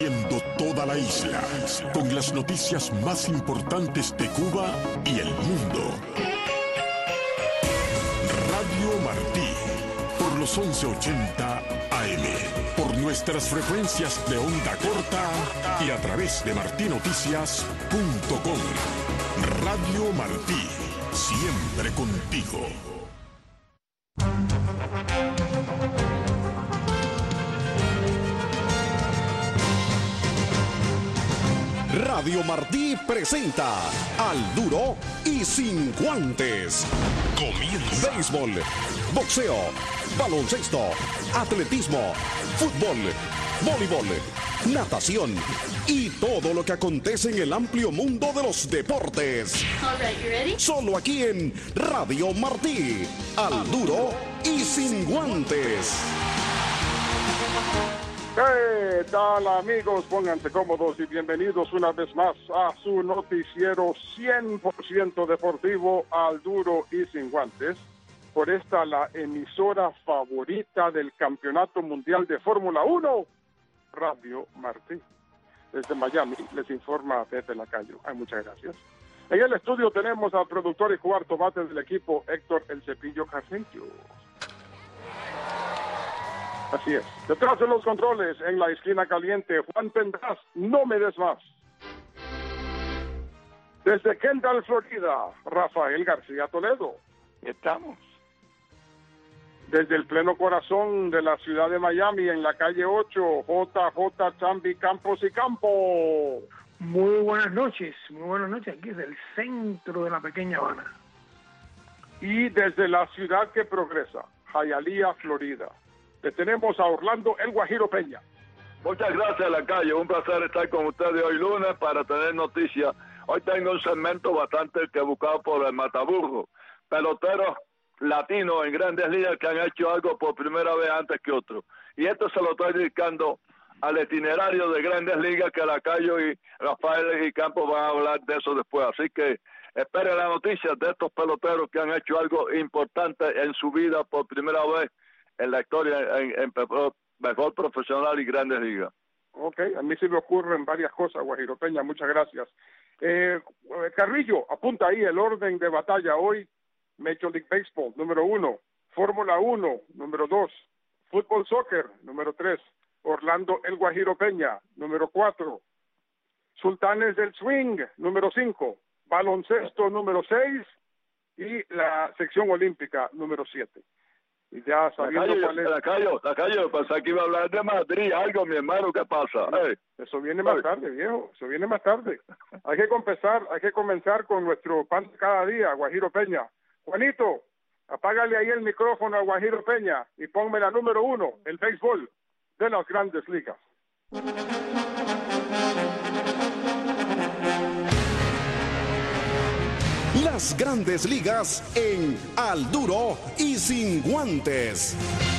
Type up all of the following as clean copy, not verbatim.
Toda la isla con las noticias más importantes de Cuba y el mundo. Radio Martí, por los 1180 AM, por nuestras frecuencias de onda corta y a través de martinoticias.com. Radio Martí, siempre contigo. Radio Martí presenta Al Duro y Sin Guantes. Comienza. Béisbol, boxeo, baloncesto, atletismo, fútbol, voleibol, natación y todo lo que acontece en el amplio mundo de los deportes. All right, you ready? Solo aquí en Radio Martí. Al Duro y Sin Guantes. ¿Qué tal, amigos? Pónganse cómodos y bienvenidos una vez más a su noticiero 100% deportivo, Al Duro y Sin Guantes. Por esta, la emisora favorita del Campeonato Mundial de Fórmula 1, Radio Martí. Desde Miami les informa Pepe Lacayo. Ay, muchas gracias. En el estudio tenemos al productor y cuarto bate del equipo, Héctor El Cepillo Carrillo. Así es. Detrás de los controles, en la esquina caliente, Juan Pendraz, no me des más. Desde Kendall, Florida, Rafael García Toledo. Estamos. Desde el pleno corazón de la ciudad de Miami, en la calle 8, JJ Chambi Campos y Campo. Muy buenas noches, aquí desde el centro de la pequeña Habana. Y desde la ciudad que progresa, Hialeah, Florida, le tenemos a Orlando El Guajiro Peña. Muchas gracias, Lacayo. Un placer estar con ustedes hoy lunes para tener noticias. Hoy tengo un segmento bastante que he buscado por el Mataburro. Peloteros latinos en Grandes Ligas que han hecho algo por primera vez antes que otros. Y esto se lo estoy dedicando al itinerario de Grandes Ligas, que Lacayo y Rafael y Campos van a hablar de eso después. Así que esperen las noticias de estos peloteros que han hecho algo importante en su vida por primera vez en la historia en mejor profesional y Grandes Ligas. Ok, a mí se me ocurren varias cosas, Guajiro Peña, muchas gracias. Carrillo, apunta ahí el orden de batalla hoy. Major League Baseball, número 1. Fórmula 1, número 2. Fútbol Soccer, número 3. Orlando El Guajiro Peña, número 4. Sultanes del Swing, número 5. Baloncesto, número 6. Y la sección olímpica, número 7. Y ya sabiendo cuál es... Lacayo, pensé que iba a hablar de Madrid, algo, mi hermano, ¿qué pasa? Eso viene más tarde, viejo, eso viene más tarde. Hay que comenzar con nuestro pan de cada día, Guajiro Peña. Juanito, apágale ahí el micrófono a Guajiro Peña y ponme la número 1, el béisbol de las Grandes Ligas. Las Grandes Ligas en Al Duro y Sin Guantes.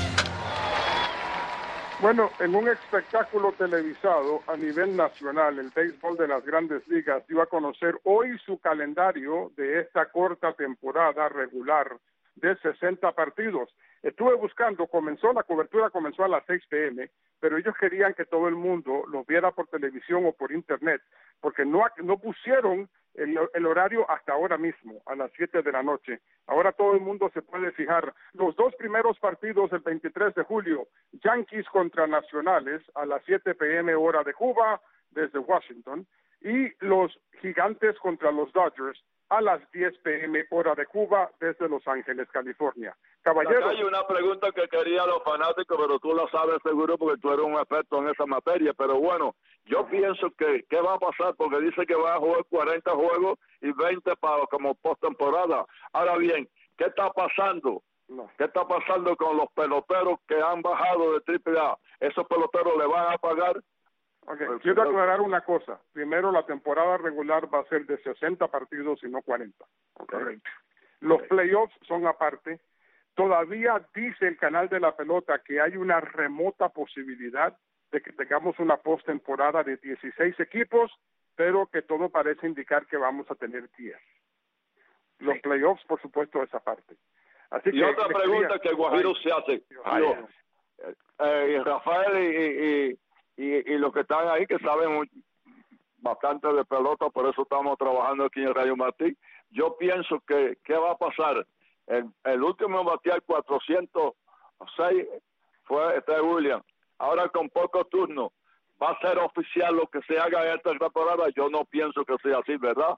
Bueno, en un espectáculo televisado a nivel nacional, el béisbol de las Grandes Ligas dio a conocer hoy su calendario de esta corta temporada regular de 60 partidos. Estuve buscando, la cobertura comenzó a las 6 p.m., pero ellos querían que todo el mundo lo viera por televisión o por internet, porque no pusieron el horario hasta ahora mismo, a las 7 de la noche. Ahora todo el mundo se puede fijar. Los dos primeros partidos el 23 de julio, Yankees contra Nacionales, a las 7 p.m. hora de Cuba, desde Washington, y los Gigantes contra los Dodgers, a las 10 p.m. hora de Cuba, desde Los Ángeles, California. Caballeros. Hay una pregunta que quería los fanáticos, pero tú lo sabes seguro porque tú eres un experto en esa materia. Pero bueno, yo pienso que ¿qué va a pasar? Porque dice que va a jugar 40 juegos y 20 para como postemporada. Ahora bien, ¿qué está pasando? ¿Qué está pasando con los peloteros que han bajado de AAA? ¿Esos peloteros le van a pagar? Okay. Quiero aclarar una cosa. Primero, la temporada regular va a ser de 60 partidos y no 40. Okay. Los playoffs son aparte. Todavía dice el canal de la pelota que hay una remota posibilidad de que tengamos una postemporada de 16 equipos, pero que todo parece indicar que vamos a tener 10. Los playoffs, por supuesto, esa parte. Así y otra pregunta que Guajiro se hace. Rafael y los que están ahí que saben bastante de pelota, por eso estamos trabajando aquí en Radio Martí. Yo pienso que ¿qué va a pasar? El último en batear 406 fue Williams. Ahora con pocos turnos, ¿va a ser oficial lo que se haga en esta temporada? Yo no pienso que sea así, ¿verdad?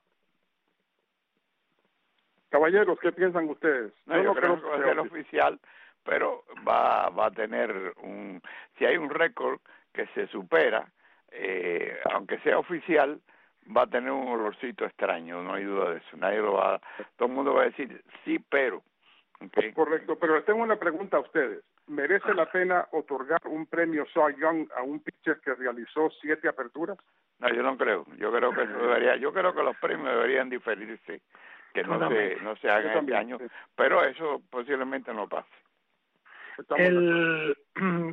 Caballeros, ¿qué piensan ustedes? No, yo creo que va a ser oficial, pero va a tener si hay un récord que se supera, aunque sea oficial, va a tener un olorcito extraño, no hay duda de eso. Todo el mundo va a decir sí, pero. Okay. Correcto, pero les tengo una pregunta a ustedes. ¿Merece la pena otorgar un premio Cy Young a un pitcher que realizó 7 aperturas? No, yo no creo. Yo creo que eso debería. Yo creo que los premios deberían diferirse, que no se hagan este año, sí. Pero eso posiblemente no pase. En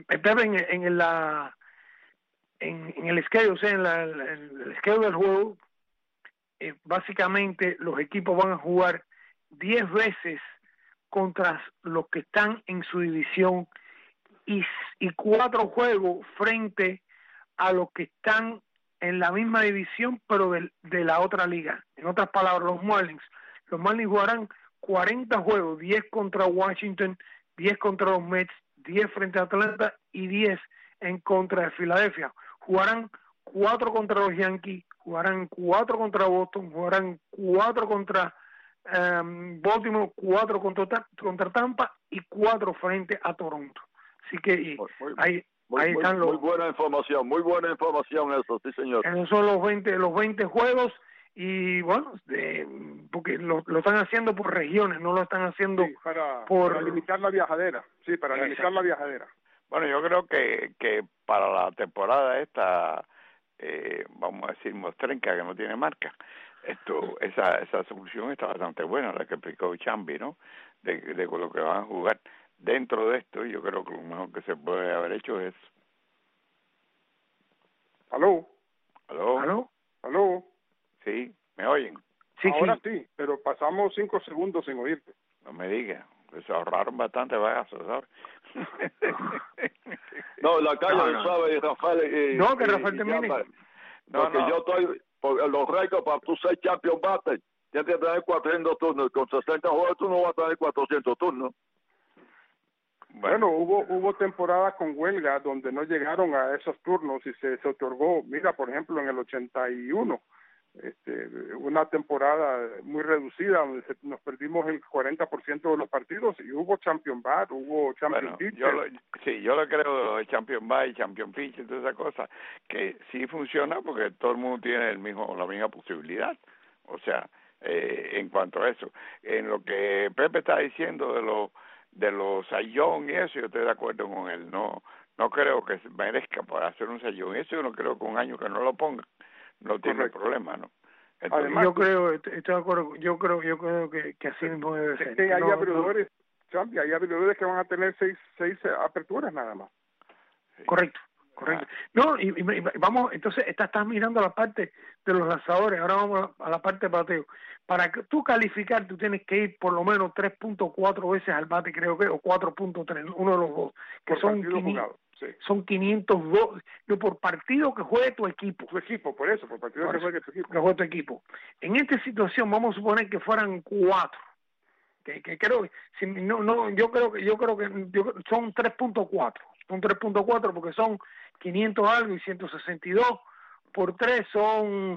el schedule, o sea, en el schedule del juego, básicamente los equipos van a jugar 10 veces contra los que están en su división y 4 juegos frente a los que están en la misma división pero de la otra liga. En otras palabras, los Marlins jugarán 40 juegos, 10 contra Washington, 10 contra los Mets, 10 frente a Atlanta y 10 en contra de Filadelfia. Jugarán 4 contra los Yankees, jugarán 4 contra Boston, jugarán 4 contra Baltimore, 4 contra Tampa y 4 frente a Toronto. Así que ahí están los... Muy buena información eso, sí señor. Esos son los 20 juegos y bueno, porque lo están haciendo por regiones, no lo están haciendo para limitar la viajadera. Sí, para limitar la viajadera. Bueno, yo creo que para la temporada esta, vamos a decir, mostrenca, que no tiene marca, esa solución está bastante buena, la que explicó Chambi, ¿no? De lo que van a jugar dentro de esto, yo creo que lo mejor que se puede haber hecho es... ¿Aló? Sí, ¿me oyen? Sí, ahora sí, pero pasamos 5 segundos sin oírte. No me digas, pues se ahorraron bastante bagazo, ¿sabes? No, la calle sabe, Rafael. Que Rafael termine. Porque yo estoy, por los récords para tú ser champion batter, tienes que tener 400 turnos, con 60 juegos tú no vas a tener 400 turnos. Bueno, hubo temporadas con huelga donde no llegaron a esos turnos y se otorgó, mira, por ejemplo, en el 81, una temporada muy reducida donde nos perdimos el 40% de los partidos y hubo Champion Bat, hubo Champion Pitcher. Yo lo creo de Champion Bat y Champion Pitcher y toda esa cosa, que sí funciona porque todo el mundo tiene la misma posibilidad. O sea, en cuanto a eso, en lo que Pepe está diciendo de los sayón y eso, yo estoy de acuerdo con él. No creo que merezca para hacer un sayón. Eso yo no creo que un año que no lo ponga no tiene problema, ¿no? Entonces, además, estoy de acuerdo, yo creo que así mismo debe ser. Que hay abridores, Champi, hay abridores que van a tener 6 aperturas nada más. Sí. Correcto. No, y vamos, entonces estás mirando la parte de los lanzadores, ahora vamos a la parte de bateo. Para que tú calificar, tú tienes que ir por lo menos 3.4 veces al bate, creo que, o 4.3, uno de los dos, que son 500. Sí. Son 502 por partido que juegue tu equipo. Por eso, por partido que juegue tu equipo. Que juegue tu equipo. En esta situación vamos a suponer que fueran 4. Que creo que yo creo que son 3.4. Son 3.4 porque son 500 algo y 162 por 3 son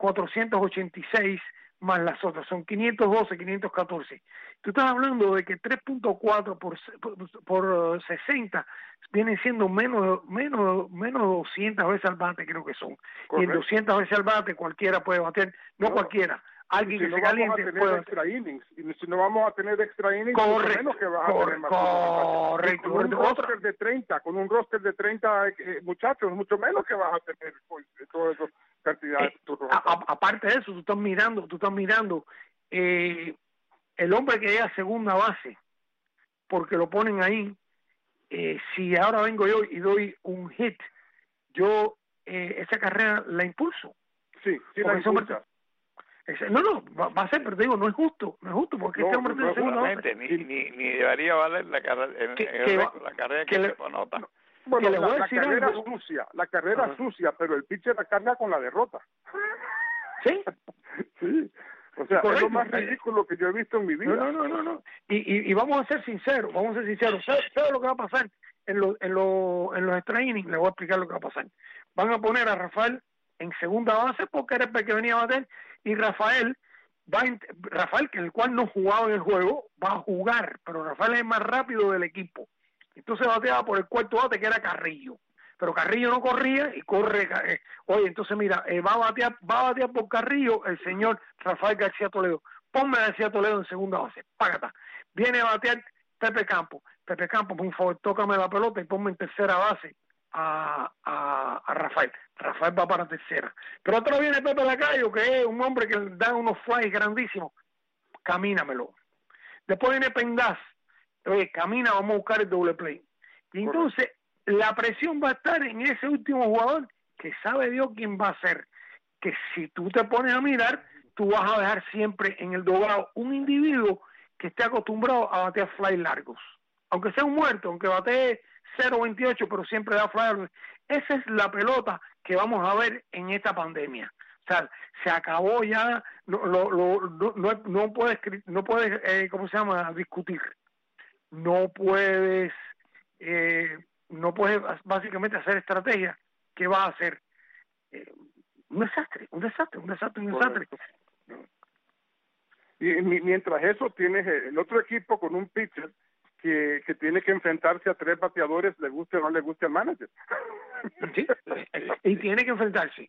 486 más las otras, son 512, 514. Tú estás hablando de que 3.4 por 60 vienen siendo menos 200 veces al bate, creo que son. Correcto. Y en 200 veces al bate cualquiera puede bater, no cualquiera. Alguien que se caliente puede extra innings, y si no vamos a tener extra innings, correcto, menos que vas a tener más correcto. Con un roster de 30 muchachos, mucho menos que vas a tener pues, todas esas cantidades. Aparte de eso, tú estás mirando el hombre que llega a segunda base, porque lo ponen ahí. Si ahora vengo yo y doy un hit, yo esa carrera la impulso. Sí, la impulsas. No, va a ser, pero te digo, no es justo, porque este hombre tiene segunda base. Ni debería valer la carrera, la carrera que le anota. Bueno, le voy a la decir carrera algo. sucia, la carrera sucia, pero el pitcher la carga con la derrota. Sí. Sí. O sea, Correcto. es lo más ridículo que yo he visto en mi vida. No. Y vamos a ser sinceros, ¿Sabe lo que va a pasar en los extra innings? Le voy a explicar lo que va a pasar. Van a poner a Rafael en segunda base porque era el que venía a bater, y Rafael, que el cual no jugaba en el juego, va a jugar, pero Rafael es el más rápido del equipo. Entonces bateaba por el cuarto bate, que era Carrillo. Pero Carrillo no corría y corre. Oye, entonces mira, va a batear por Carrillo el señor Rafael García Toledo. Ponme a García Toledo en segunda base. Págata. Viene a batear Pepe Campos. Pepe Campos, por favor, tócame la pelota y ponme en tercera base a Rafael. Rafael va para tercera. Pero atrás viene Pepe Lacayo, que es un hombre que da unos flies grandísimos. Camínamelo. Después viene Pendaz. Oye, camina, vamos a buscar el doble play. Y entonces la presión va a estar en ese último jugador que sabe Dios quién va a ser. Que si tú te pones a mirar, tú vas a dejar siempre en el doblado un individuo que esté acostumbrado a batear fly largos. Aunque sea un muerto, aunque batee 0.28, pero siempre da fly largos. Esa es la pelota que vamos a ver en esta pandemia. O sea, se acabó ya, no puedes, ¿cómo se llama?, discutir. No puedes básicamente hacer estrategia. ¿Qué vas a hacer? Un desastre. Y mientras eso, tienes el otro equipo con un pitcher que tiene que enfrentarse a 3 bateadores, le guste o no le guste al manager. Sí, y tiene que enfrentarse.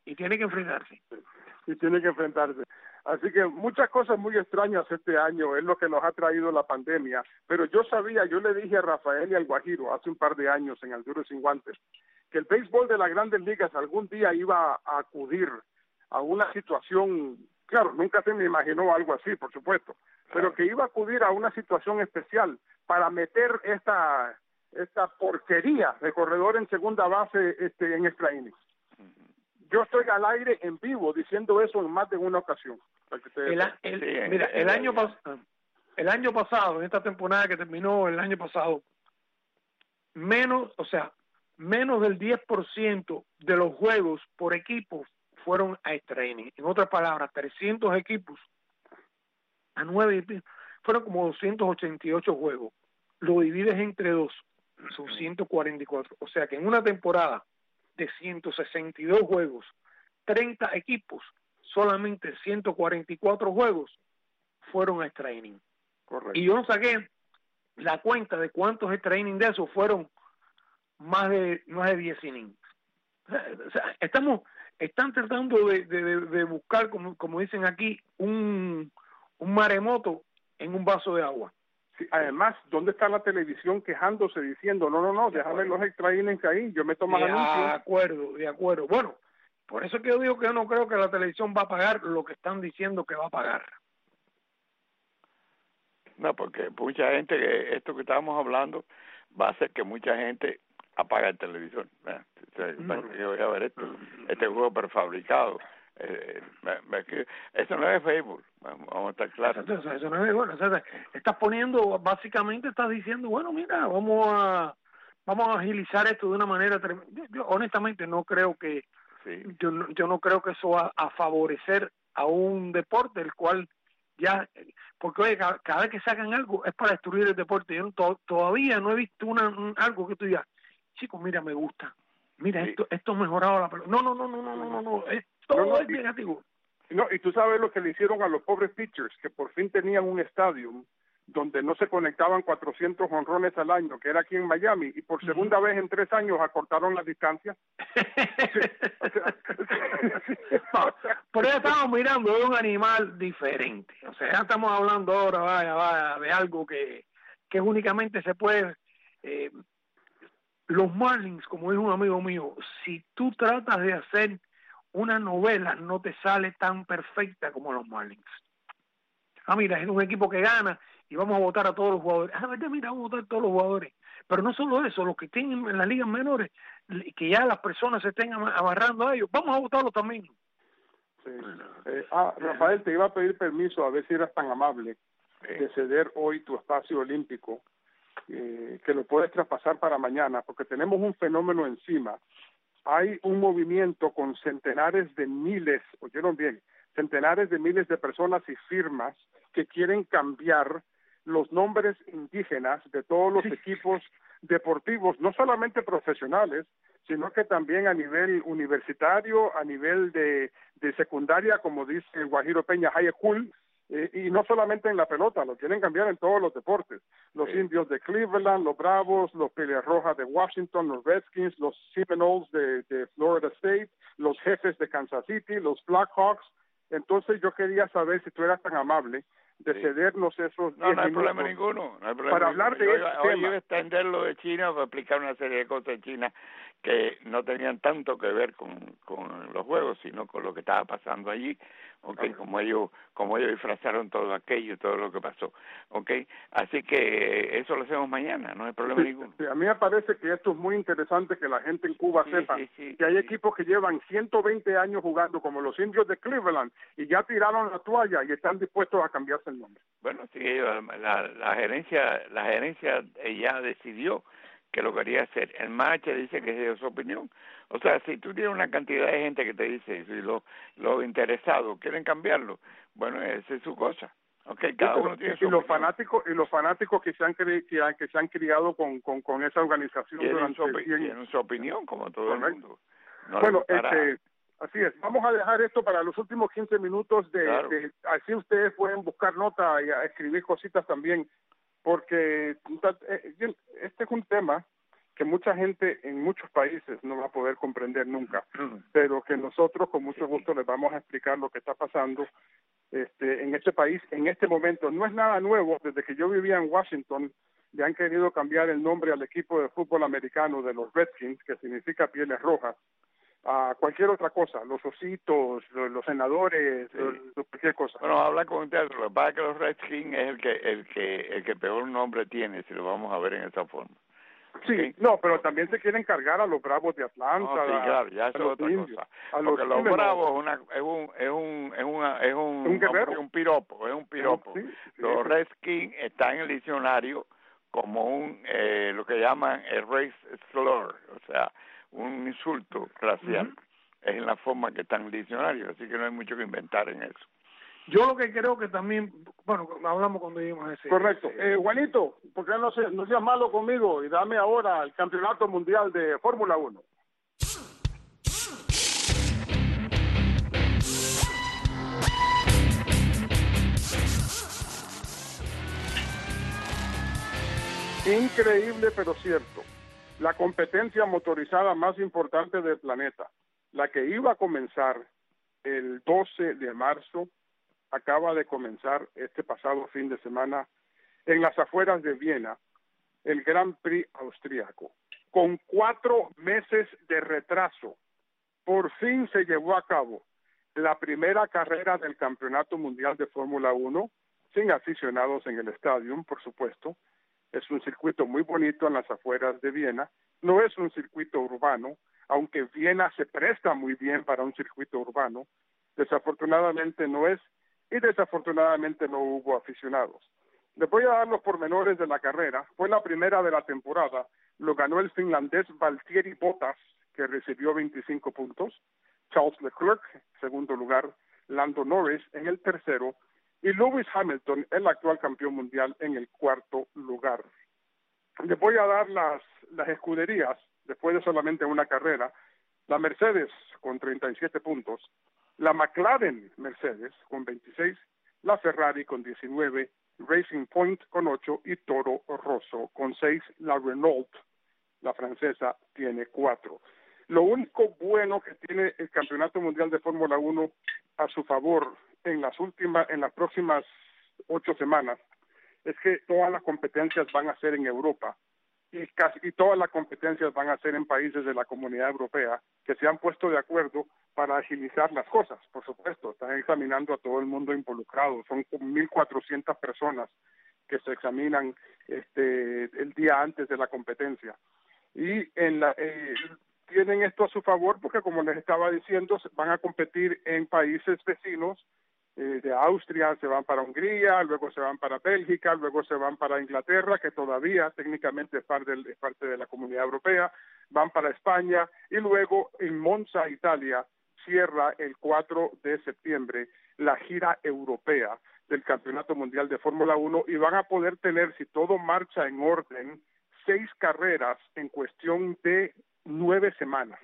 Así que muchas cosas muy extrañas este año es lo que nos ha traído la pandemia. Pero yo le dije a Rafael y al Guajiro hace un par de años en Al Duro Sin Guantes, que el béisbol de las Grandes Ligas algún día iba a acudir a una situación, claro, nunca se me imaginó algo así, por supuesto, pero que iba a acudir a una situación especial para meter esta porquería de corredor en segunda base en extra innings. Yo estoy al aire en vivo diciendo eso en más de una ocasión. El año pasado, en esta temporada que terminó el año pasado, menos del 10% de los juegos por equipo fueron a extra innings. En otras palabras, 300 equipos a 9 fueron como 288 juegos. Lo divides entre 2, son 144. O sea que en una temporada de 162 juegos, 30 equipos, solamente 144 juegos fueron a extra inning. Correcto. Y yo no saqué la cuenta de cuántos extra innings de esos fueron más de 10 innings. O sea, están tratando de buscar, como dicen aquí, un maremoto en un vaso de agua. Sí, además, ¿dónde está la televisión quejándose diciendo, no, déjame los extra innings ahí, yo meto más anuncios? De acuerdo. Bueno, por eso es que yo digo que yo no creo que la televisión va a pagar lo que están diciendo que va a pagar. No, porque mucha gente, esto que estábamos hablando, va a hacer que mucha gente apague el televisor. Yo voy a ver este juego prefabricado. Eso no es Facebook, vamos a estar claros. Eso no es bueno. Estás poniendo, básicamente estás diciendo, bueno, mira, vamos a agilizar esto de una manera tremenda. Yo honestamente no creo que, yo no creo que eso va a favorecer a un deporte el cual ya, porque oye, cada vez que sacan algo es para destruir el deporte. Yo todavía no he visto algo que tú digas, chicos, mira, me gusta, mira, esto ha mejorado la pelota. No, todo es negativo. No, y tú sabes lo que le hicieron a los pobres pitchers, que por fin tenían un estadio donde no se conectaban 400 jonrones al año, que era aquí en Miami, y por segunda vez en 3 años acortaron las distancias. Por eso estamos mirando de un animal diferente. O sea, ya estamos hablando ahora, vaya, de algo que únicamente se puede... los Marlins, como dijo un amigo mío, si tú tratas de hacer una novela, no te sale tan perfecta como los Marlins. Mira, es un equipo que gana y vamos a votar a todos los jugadores. Mira, vamos a votar a todos los jugadores. Pero no solo eso, los que estén en las ligas menores, que ya las personas se estén agarrando a ellos, vamos a votarlos también. Sí. Rafael, te iba a pedir permiso, a ver si eras tan amable, de ceder hoy tu espacio olímpico que lo puedes traspasar para mañana, porque tenemos un fenómeno encima. Hay un movimiento con centenares de miles, oyeron bien, centenares de miles de personas y firmas que quieren cambiar los nombres indígenas de todos los equipos deportivos, no solamente profesionales, sino que también a nivel universitario, a nivel de secundaria, como dice Guajiro Peña, high school, y no solamente en la pelota, lo quieren cambiar en todos los deportes. Los indios de Cleveland, los Bravos, los Peleas Rojas de Washington, los Redskins, los Seminoles de Florida State, los Jefes de Kansas City, los Blackhawks. Entonces yo quería saber si tú eras tan amable de cedernos esos 10 no hay minutos problema ninguno, no hay problema para ninguno. hablar de este hoy tema. iba a extender lo de China para explicar una serie de cosas de China que no tenían tanto que ver con los juegos, sino con lo que estaba pasando allí, okay, como ellos disfrazaron todo aquello, todo lo que pasó, okay, así que eso lo hacemos mañana, no hay problema ninguno. Sí, a mí me parece que esto es muy interesante que la gente en Cuba sepa que hay equipos que llevan 120 años jugando, como los indios de Cleveland, y ya tiraron la toalla y están dispuestos a cambiarse el nombre. Bueno, sí, la gerencia ya decidió que lo quería hacer. El Mache dice que es su opinión. O sea, si tú tienes una cantidad de gente que te dice, si los interesados quieren cambiarlo, bueno, esa es su cosa. Okay, cada uno tiene su opinión. Y los fanáticos que se han criado con esa organización tienen su opinión, como todo el mundo. No, bueno, así es. Vamos a dejar esto para los últimos 15 minutos así ustedes pueden buscar nota y escribir cositas también, porque este es un tema que mucha gente en muchos países no va a poder comprender nunca, pero que nosotros con mucho gusto les vamos a explicar lo que está pasando en este país en este momento. No es nada nuevo. Desde que yo vivía en Washington le han querido cambiar el nombre al equipo de fútbol americano de los Redskins, que significa pieles rojas, a cualquier otra cosa, los ositos, los senadores, cualquier cosa. Bueno, habla con usted, lo que pasa es que los Redskins es el que peor nombre tiene, si lo vamos a ver en esa forma. Sí, okay. No, pero también se quieren cargar a los Bravos de Atlanta. No, sí, claro, ya eso es otra cosa. Porque los Bravos es un piropo, Sí, los Redskins están en el diccionario como lo que llaman el race slur, o sea, un insulto racial. Es en la forma que está en el diccionario, así que no hay mucho que inventar en eso. Yo lo que creo que también, bueno, hablamos cuando vimos ese. Correcto. Juanito, ¿por qué no seas malo conmigo y dame ahora el Campeonato Mundial de Fórmula 1? Increíble, pero cierto. La competencia motorizada más importante del planeta, la que iba a comenzar el 12 de marzo, acaba de comenzar este pasado fin de semana en las afueras de Viena, el Grand Prix austríaco. Con 4 meses de retraso, por fin se llevó a cabo la primera carrera del Campeonato Mundial de Fórmula 1, sin aficionados en el estadio, por supuesto. Es un circuito muy bonito en las afueras de Viena. No es un circuito urbano, aunque Viena se presta muy bien para un circuito urbano. Desafortunadamente no es, y desafortunadamente no hubo aficionados. Les voy a dar los pormenores de la carrera. Fue la primera de la temporada. Lo ganó el finlandés Valtteri Bottas, que recibió 25 puntos. Charles Leclerc, segundo lugar. Lando Norris en el tercero. Y Lewis Hamilton, el actual campeón mundial, en el cuarto lugar. Les voy a dar las escuderías después de solamente una carrera. La Mercedes con 37 puntos. La McLaren Mercedes con 26, la Ferrari con 19, Racing Point con 8 y Toro Rosso con 6. La Renault, la francesa, tiene 4. Lo único bueno que tiene el Campeonato Mundial de Fórmula 1 a su favor en las próximas 8 semanas es que todas las competencias van a ser en Europa y todas las competencias van a ser en países de la Comunidad Europea que se han puesto de acuerdo para agilizar las cosas. Por supuesto, están examinando a todo el mundo involucrado. Son 1.400 personas que se examinan el día antes de la competencia. Y tienen esto a su favor porque, como les estaba diciendo, van a competir en países vecinos de Austria se van para Hungría, luego se van para Bélgica, luego se van para Inglaterra, que todavía técnicamente es parte de la Comunidad Europea, van para España, y luego en Monza, Italia, cierra el 4 de septiembre la gira europea del Campeonato Mundial de Fórmula 1, y van a poder tener, si todo marcha en orden, 6 carreras en cuestión de 9 semanas.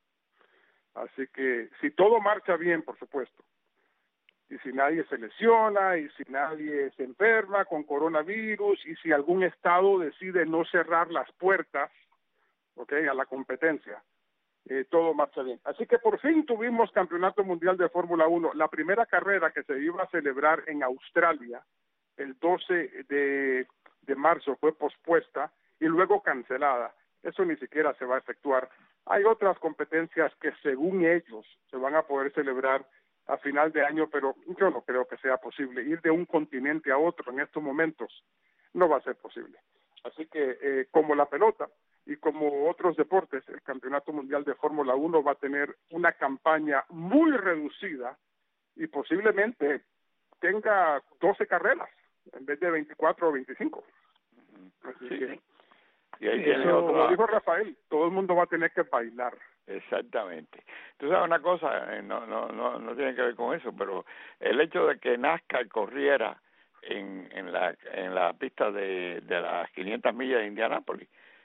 Así que si todo marcha bien, por supuesto, y si nadie se lesiona, y si nadie se enferma con coronavirus, y si algún estado decide no cerrar las puertas, ¿okay?, a la competencia, todo marcha bien. Así que por fin tuvimos Campeonato Mundial de Fórmula 1. La primera carrera, que se iba a celebrar en Australia el 12 de marzo, fue pospuesta y luego cancelada. Eso ni siquiera se va a efectuar. Hay otras competencias que según ellos se van a poder celebrar a final de año, pero yo no creo que sea posible. Ir de un continente a otro en estos momentos no va a ser posible. Así que como la pelota y como otros deportes, el Campeonato Mundial de Fórmula 1 va a tener una campaña muy reducida y posiblemente tenga 12 carreras en vez de 24 o 25. Así Sí. que, Y ahí tiene otra... como dijo Rafael, todo el mundo va a tener que bailar. Exactamente. Tú sabes una cosa, no tiene que ver con eso, pero el hecho de que NASCAR corriera en la pista de las 500 millas de Indianápolis,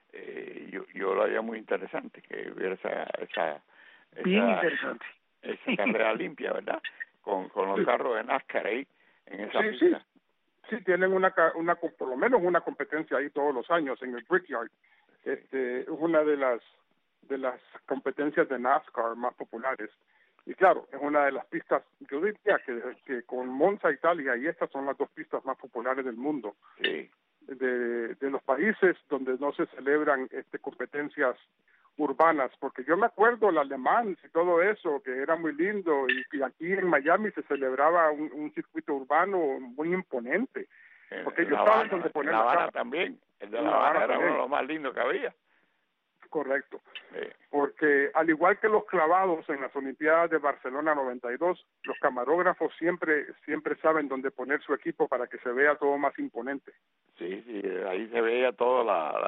yo lo haría muy interesante, que hubiera esa Bien interesante. Esa carrera limpia, ¿verdad? Con los carros de NASCAR ahí en esa Sí, pista. Sí, tienen por lo menos una competencia ahí todos los años en el Brickyard. Es una de las competencias de NASCAR más populares. Y claro, es una de las pistas, yo diría que con Monza, Italia, y estas son las 2 pistas más populares del mundo. Sí. De los países donde no se celebran competencias urbanas, porque yo me acuerdo el alemán y todo eso, que era muy lindo, y aquí en Miami se celebraba un circuito urbano muy imponente, porque ellos saben dónde poner La la Habana cara. también, el de La Habana era uno de los más lindos que había. Correcto, porque al igual que los clavados en las Olimpiadas de Barcelona 92, los camarógrafos siempre saben dónde poner su equipo para que se vea todo más imponente. Sí, ahí se veía todo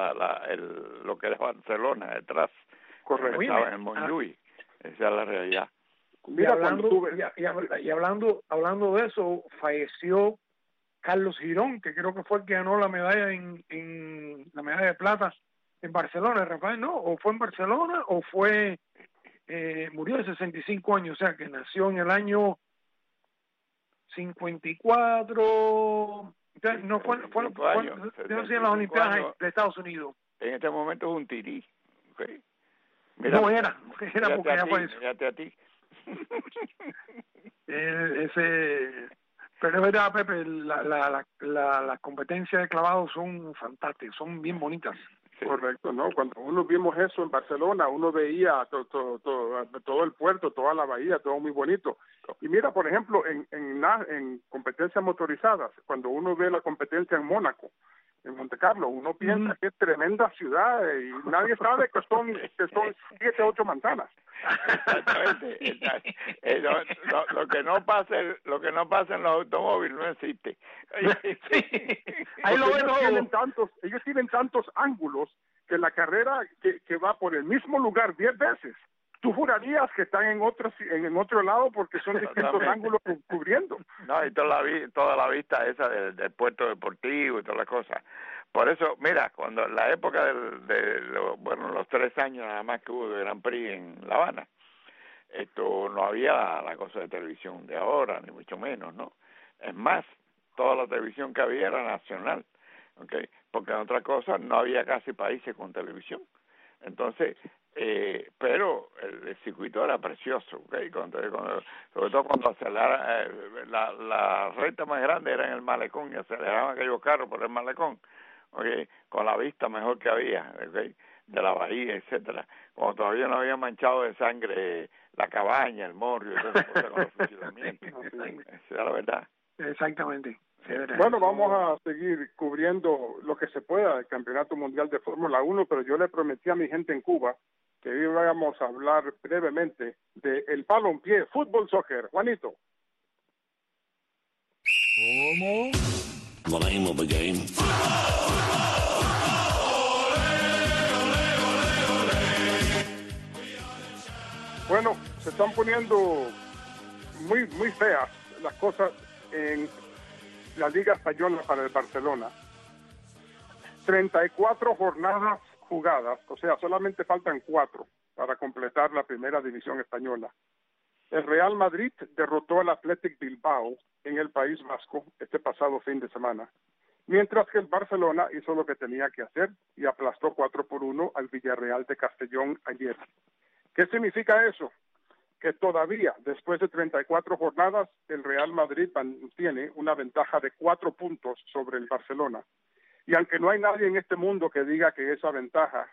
lo que era Barcelona detrás. Correcto. Estaba en el Montjuïc. Esa es la realidad. Mira, hablando de eso, falleció Carlos Girón, que creo que fue el que ganó la medalla en la medalla de plata en Barcelona, Rafael, ¿no? O fue en Barcelona o fue murió de 65 años, o sea, que nació en el año 54. No fue en las Olimpiadas de Estados Unidos. En este momento es un tirí. Okay. Mira, no era porque ya falleció. Fíjate a ti. Pero es verdad, Pepe, las competencias de clavados son fantásticas, son bien bonitas. Sí. Correcto, ¿no? Cuando uno vimos eso en Barcelona, uno veía todo el puerto, toda la bahía, todo muy bonito. Y mira, por ejemplo, en competencias motorizadas, cuando uno ve la competencia en Mónaco, en Monte Carlo, uno piensa que es tremenda ciudad y nadie sabe que son 7 o 8 manzanas. Exactamente. Lo que no pasa en los automóviles no existe. Ahí ellos tienen tantos ángulos que la carrera que va por el mismo lugar 10 veces, tú jurarías que están en otro lado porque son distintos ángulos cubriendo. No, y toda la vista esa del puerto deportivo y todas las cosas. Por eso, mira, cuando la época los 3 años nada más que hubo de Grand Prix en La Habana, no había la cosa de televisión de ahora, ni mucho menos, ¿no? Es más, toda la televisión que había era nacional, ¿okay? Porque en otra cosa no había casi países con televisión. Entonces, pero el circuito era precioso, ¿okay? Sobre todo cuando aceleraba, la recta más grande era en el malecón y aceleraban aquellos carros por el malecón, ¿okay? Con la vista mejor que había, ¿okay? De la bahía, etcétera, cuando todavía no había manchado de sangre la cabaña, el morro y todas esas cosas con los fusilamientos. Esa es la verdad. Exactamente. Bueno, vamos a seguir cubriendo lo que se pueda del Campeonato Mundial de Fórmula 1, pero yo le prometí a mi gente en Cuba que íbamos a hablar brevemente del balompié, fútbol, soccer. Juanito. ¿Cómo? The name of the game. Bueno, se están poniendo muy feas las cosas en la Liga Española para el Barcelona. 34 jornadas jugadas, o sea, solamente faltan 4 para completar la primera división española. El Real Madrid derrotó al Athletic Bilbao en el País Vasco este pasado fin de semana, mientras que el Barcelona hizo lo que tenía que hacer y aplastó 4-1 al Villarreal de Castellón ayer. ¿Qué significa eso? Que todavía, después de 34 jornadas, el Real Madrid tiene una ventaja de 4 puntos sobre el Barcelona. Y aunque no hay nadie en este mundo que diga que esa ventaja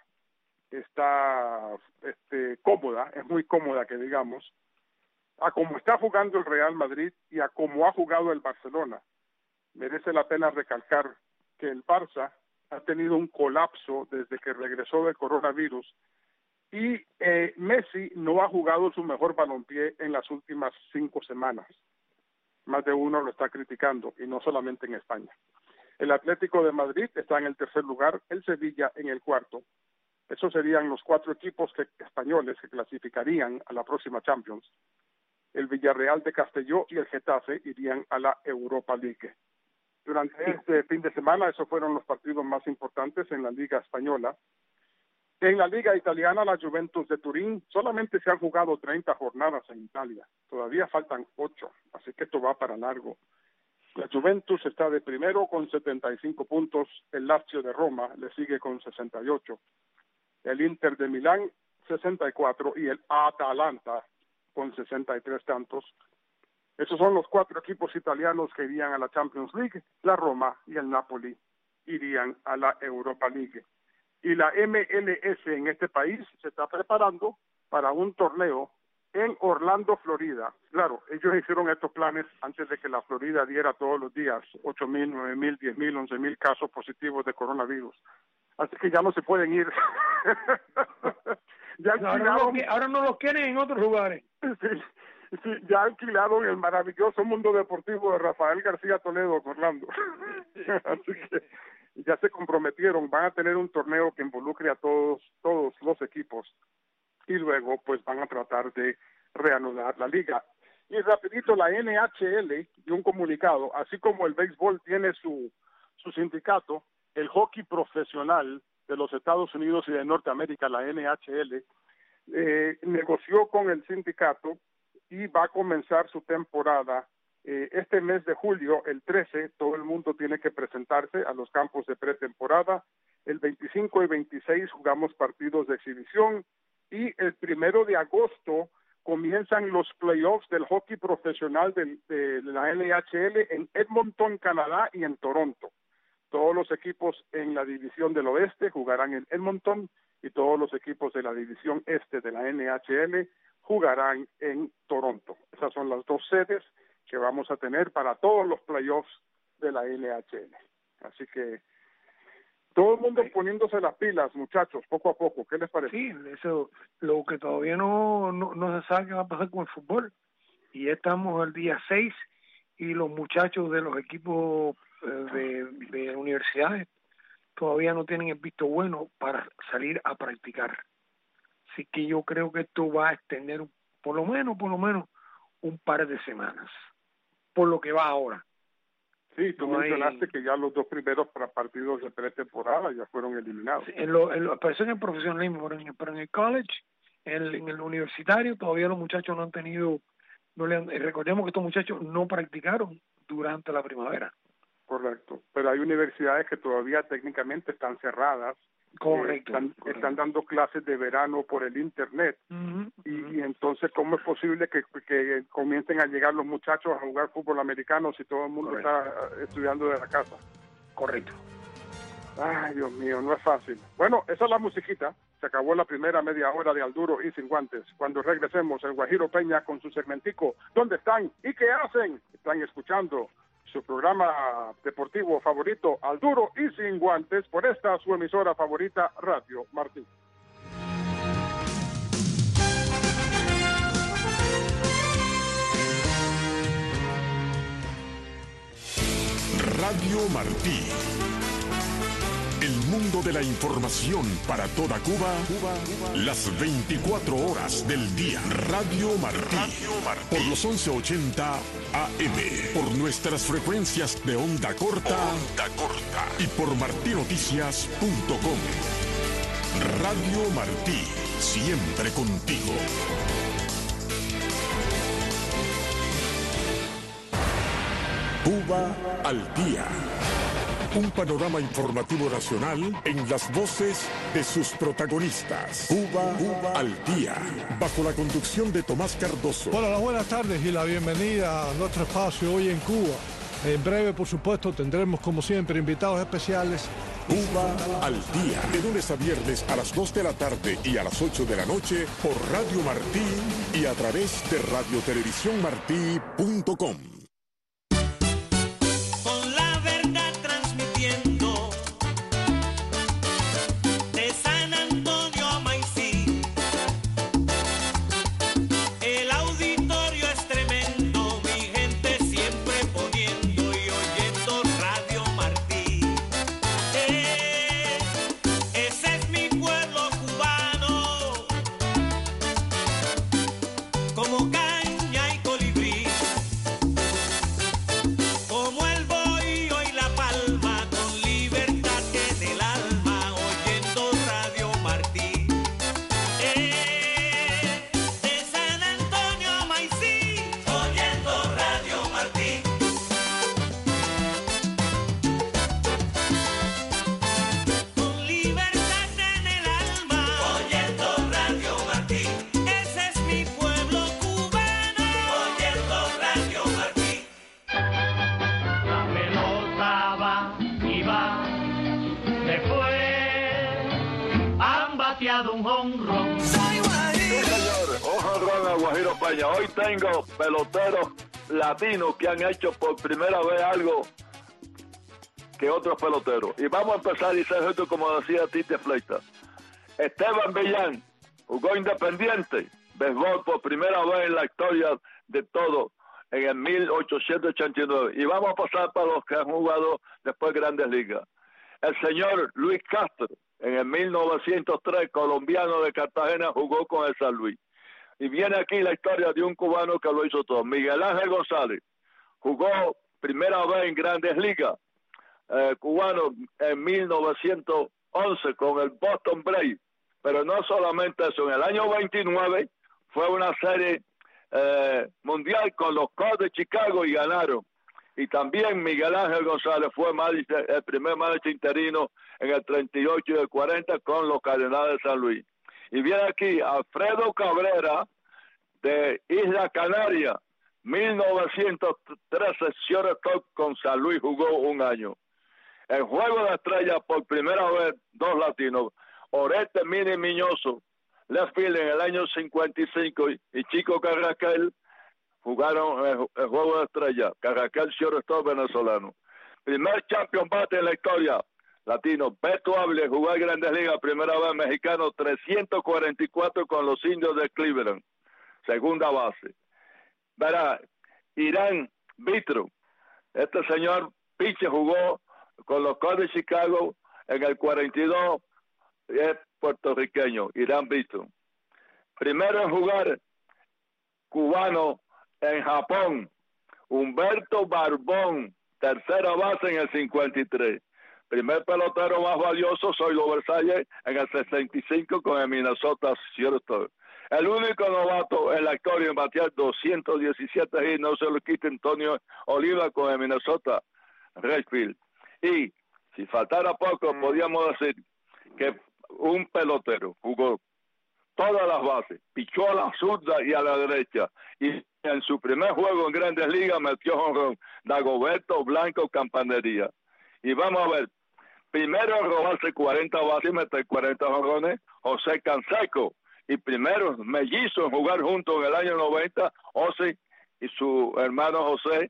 está cómoda, es muy cómoda que digamos, a como está jugando el Real Madrid y a como ha jugado el Barcelona, merece la pena recalcar que el Barça ha tenido un colapso desde que regresó del coronavirus y Messi no ha jugado su mejor balompié en las últimas 5 semanas. Más de uno lo está criticando, y no solamente en España. El Atlético de Madrid está en el tercer lugar, el Sevilla en el cuarto. Esos serían los 4 equipos españoles que clasificarían a la próxima Champions. El Villarreal de Castelló y el Getafe irían a la Europa League. Durante este fin de semana, esos fueron los partidos más importantes en la Liga Española. En la Liga Italiana, la Juventus de Turín, solamente se han jugado 30 jornadas en Italia. Todavía faltan 8, así que esto va para largo. La Juventus está de primero con 75 puntos, el Lazio de Roma le sigue con 68, el Inter de Milán 64 y el Atalanta con 63 tantos. Esos son los 4 equipos italianos que irían a la Champions League. La Roma y el Napoli irían a la Europa League. Y la MLS en este país se está preparando para un torneo en Orlando, Florida. Claro, ellos hicieron estos planes antes de que la Florida diera todos los días 8,000, 9,000, 10,000, 11,000 casos positivos de coronavirus. Así que ya no se pueden ir. Ya ahora no los quieren en otros lugares. Sí, ya alquilaron el maravilloso mundo deportivo de Rafael García Toledo en Orlando. Así que ya se comprometieron, van a tener un torneo que involucre a todos los equipos y luego pues van a tratar de reanudar la liga. Y rapidito, la NHL dio un comunicado, así como el béisbol tiene su sindicato, el hockey profesional de los Estados Unidos y de Norteamérica, la NHL, negoció con el sindicato y va a comenzar su temporada este mes de julio, el 13, todo el mundo tiene que presentarse a los campos de pretemporada. El 25 y 26 jugamos partidos de exhibición y el 1 de agosto comienzan los playoffs del hockey profesional de la NHL en Edmonton, Canadá y en Toronto. Todos los equipos en la división del oeste jugarán en Edmonton y todos los equipos de la división este de la NHL jugarán en Toronto. Esas son las 2 sedes que vamos a tener para todos los playoffs de la NHL. Así que todo el mundo poniéndose las pilas, muchachos, poco a poco. ¿Qué les parece? Sí, eso, lo que todavía no se sabe qué va a pasar con el fútbol. Y ya estamos el día 6 y los muchachos de los equipos de universidades todavía no tienen el visto bueno para salir a practicar. Así que yo creo que esto va a extender por lo menos un par de semanas, por lo que va ahora. Sí, tú mencionaste que ya los 2 primeros partidos de pretemporada ya fueron eliminados. Sí, pero en el profesionalismo, pero en el college, en el universitario, todavía los muchachos no han tenido, recordemos que estos muchachos no practicaron durante la primavera. Correcto, pero hay universidades que todavía técnicamente están cerradas. Correcto. Están dando clases de verano por el internet y entonces ¿cómo es posible que comiencen a llegar los muchachos a jugar fútbol americano si todo el mundo está estudiando de la casa? Correcto. Ay, Dios mío, no es fácil. Bueno, esa es la musiquita. Se acabó la primera media hora de Al Duro y Sin Guantes. Cuando regresemos, el Guajiro Peña con su segmentico ¿Dónde están y qué hacen? Están escuchando su programa deportivo favorito, Al Duro y Sin Guantes, por esta su emisora favorita, Radio Martín. Radio Martí. El mundo de la información para toda Cuba, las 24 horas del día. Radio Martí. Por los 1180 AM. Por nuestras frecuencias de onda corta. Y por martinoticias.com. Radio Martí. Siempre contigo. Cuba al día. Un panorama informativo nacional en las voces de sus protagonistas. Cuba al día. Bajo la conducción de Tomás Cardoso. Bueno, las buenas tardes y la bienvenida a nuestro espacio hoy en Cuba. En breve, por supuesto, tendremos como siempre invitados especiales. Cuba al día. De lunes a viernes a las 2 de la tarde y a las 8 de la noche por Radio Martí y a través de radiotelevisiónmartí.com. Hoy tengo peloteros latinos que han hecho por primera vez algo que otros peloteros. Y vamos a empezar, y Sergio, como decía Tite Fleita. Esteban Villán jugó Independiente, béisbol por primera vez en la historia de todo, en el 1889. Y vamos a pasar para los que han jugado después Grandes Ligas. El señor Luis Castro, en el 1903, colombiano de Cartagena, jugó con el San Luis. Y viene aquí la historia de un cubano que lo hizo todo. Miguel Ángel González jugó primera vez en Grandes Ligas, cubano, en 1911 con el Boston Braves. Pero no solamente eso, en el año 29 fue una serie mundial con los Cubs de Chicago y ganaron. Y también Miguel Ángel González fue el primer manager interino en el 38 y el 40 con los Cardenales de San Luis. Y viene aquí Alfredo Cabrera de Isla Canaria, 1913, shortstop con San Luis, jugó un año. El Juego de Estrellas, por primera vez, dos latinos, Oreste Mini Miñoso, left field en el año 55, y Chico Carraquel jugaron el Juego de Estrellas. Carraquel, shortstop venezolano. Primer champion bate en la historia, latino, Beto Ávila, jugó en Grandes Ligas, primera vez mexicano, 344 con los Indios de Cleveland, segunda base. Verá, Irán Vitro, este señor pitcher, jugó con los Cubs de Chicago en el 42, es puertorriqueño, Irán Vitro. Primero en jugar cubano en Japón, Humberto Barbón, tercera base en el 53. Primer pelotero más valioso, Zoilo Versalles, en el 65 con el Minnesota shortstop. El único novato en la historia en batear 217 y no se lo quita Antonio Oliva con el Minnesota Redfield. Y si faltara poco, podíamos decir que un pelotero jugó todas las bases, pichó a la zurda y a la derecha, y en su primer juego en Grandes Ligas metió jonrón, Dagoberto Blanco Campanería. Y vamos a ver, primero en robarse 40 bases y meter 40 jonrones, José Canseco, y primero mellizo en jugar juntos en el año 90, Ozzy y su hermano José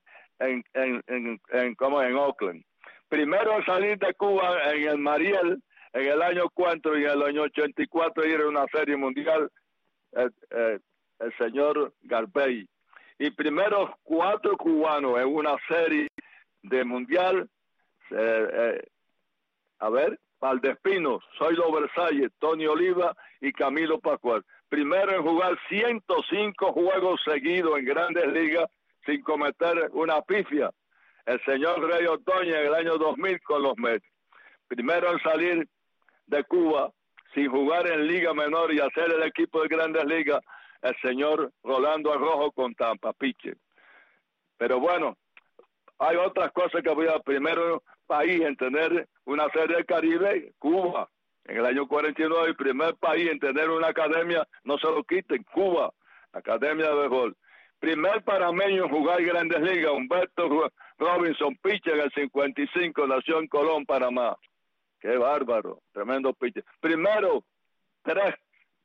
en Oakland. Primero en salir de Cuba en el Mariel en el año 4 y en el año 84 ir a una serie mundial el señor Garbey. Y primero 4 cubanos en una serie de mundial Valdespino, Zoilo Versalles, Tony Oliva y Camilo Pascual. Primero en jugar 105 juegos seguidos en Grandes Ligas sin cometer una pifia, el señor Rey Ordóñez en el año 2000 con los Mets. Primero en salir de Cuba sin jugar en Liga Menor y hacer el equipo de Grandes Ligas, el señor Rolando Arrojo con Tampa, pitcher. Pero bueno, hay otras cosas que voy a primero país en tener una serie del Caribe, Cuba. En el año 49, el primer país en tener una academia, no se lo quiten, Cuba, Academia de Béisbol. Primer panameño en jugar Grandes Ligas, Humberto Robinson, pitcher en el 55, nació en Colón, Panamá. Qué bárbaro, tremendo pitcher. Primero, 3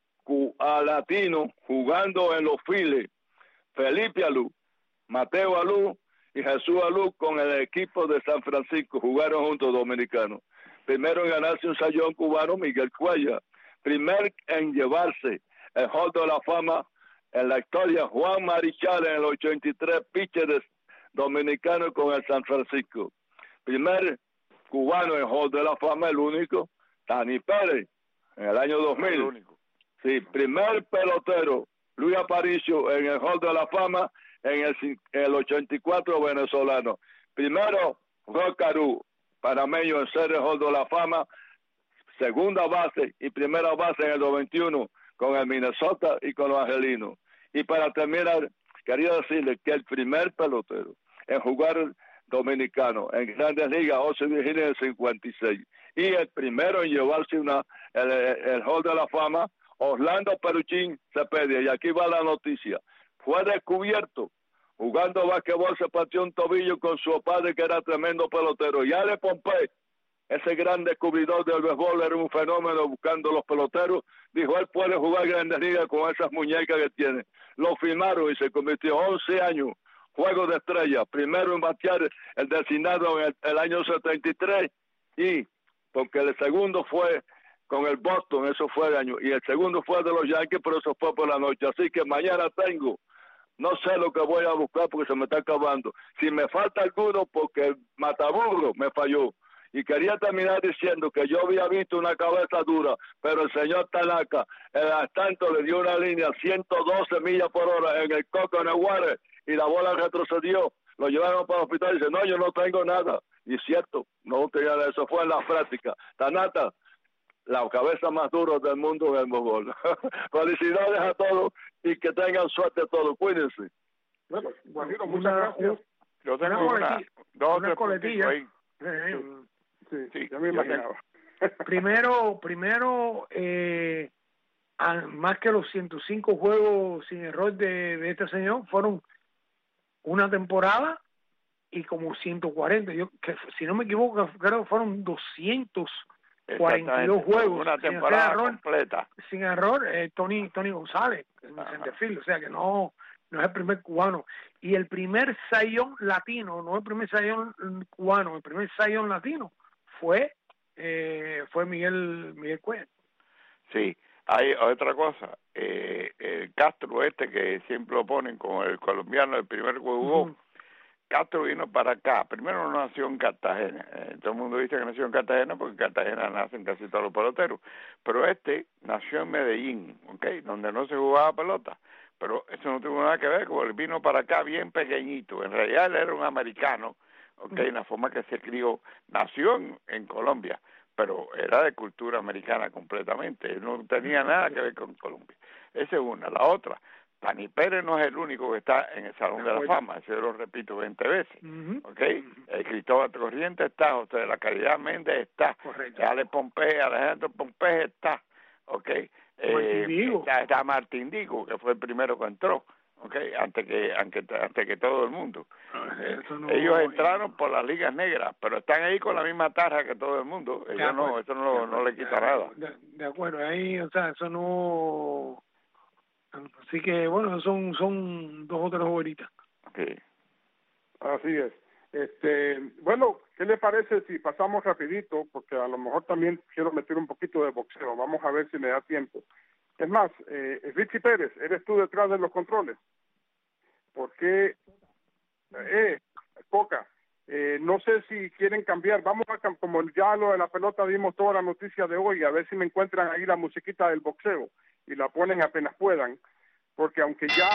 latinos jugando en los Phillies, Felipe Alú, Mateo Alú y Jesús Alú con el equipo de San Francisco, jugaron juntos dominicanos. Primero en ganarse un sayón cubano, Miguel Cuellar. Primer en llevarse el Hall de la Fama en la historia, Juan Marichal en el 83, pitcher dominicano con el San Francisco. Primer cubano en Hall de la Fama, el único, Tani Pérez, en el año 2000. El único. Sí, primer pelotero, Luis Aparicio en el Hall de la Fama en el 84, venezolano. Primero, Rocaru, panameño en ser el Hall de la Fama, segunda base y primera base en el 91 con el Minnesota y con los Angelinos. Y para terminar, quería decirle que el primer pelotero en jugar dominicano en Grandes Ligas, José Virginia en el 56, y el primero en llevarse el Hall de la Fama, Orlando Peruchín Cepeda. Y aquí va la noticia: fue descubierto jugando basquetbol, se partió un tobillo con su padre, que era tremendo pelotero. Y Ale Pompey, ese gran descubridor del béisbol, era un fenómeno buscando los peloteros. Dijo, él puede jugar Grandes Ligas con esas muñecas que tiene. Lo firmaron y se convirtió 11 años, juego de estrella. Primero en batear el designado en el año 73, y porque el segundo fue con el Boston, eso fue el año, y el segundo fue de los Yankees, pero eso fue por la noche. Así que mañana tengo, no sé lo que voy a buscar porque se me está acabando. Si me falta alguno, porque el mataburro me falló. Y quería terminar diciendo que yo había visto una cabeza dura, pero el señor Tanaka, al tanto, le dio una línea 112 millas por hora en el coco en el water, y la bola retrocedió. Lo llevaron para el hospital y dice, no, yo no tengo nada. Y es cierto, no tenía nada, eso fue en la práctica. Tanaka, la cabeza más dura del mundo en el béisbol. Felicidades a todos y que tengan suerte a todos. Cuídense. Bueno, Guajiro, muchas gracias. Yo tengo dos coletillas ahí. Sí, ya me imaginaba. Primero, más que los 105 juegos sin error de este señor, fueron una temporada y como 140. Yo, que si no me equivoco, creo que fueron 242 juegos. Una temporada completa. Sin error, Tony González, en centerfield, o sea que no es el primer cubano. Y el primer sayón latino, no el primer sayón cubano, el primer sayón latino fue Miguel Cuellar. Sí, hay otra cosa. El Castro que siempre lo ponen como el colombiano, el primer que jugó. Castro vino para acá. Primero no nació en Cartagena. Todo el mundo dice que nació en Cartagena porque en Cartagena nacen casi todos los peloteros. Pero nació en Medellín, ¿okay? Donde no se jugaba pelota. Pero eso no tuvo nada que ver, porque él vino para acá bien pequeñito. En realidad él era un americano, ¿okay? La forma que se crió, nació en Colombia, pero era de cultura americana completamente. Él no tenía nada que ver con Colombia. Esa es una. La otra, Tani Pérez no es el único que está en el Salón de la Fama, eso yo lo repito 20 veces, ¿okay? Cristóbal Corrientes está, José de la Caridad Méndez está, Ale Pompey, Alejandro Pompey está, ¿okay? Está Martín Digo, que fue el primero que entró, ¿okay? Antes que todo el mundo. Ellos entraron por las ligas negras, pero están ahí con la misma tarja que todo el mundo. Ellos eso no le quita nada. De acuerdo, ahí, o sea, eso no... Así que, bueno, son 2 o 3 horitas. Okay. Así es. Bueno, ¿qué le parece si pasamos rapidito? Porque a lo mejor también quiero meter un poquito de boxeo. Vamos a ver si me da tiempo. Es más, Richie Pérez, ¿eres tú detrás de los controles? Porque, Coca, No sé si quieren cambiar. Vamos a, como ya lo de la pelota dimos toda la noticia de hoy, a ver si me encuentran ahí la musiquita del boxeo y la ponen apenas puedan, porque aunque ya...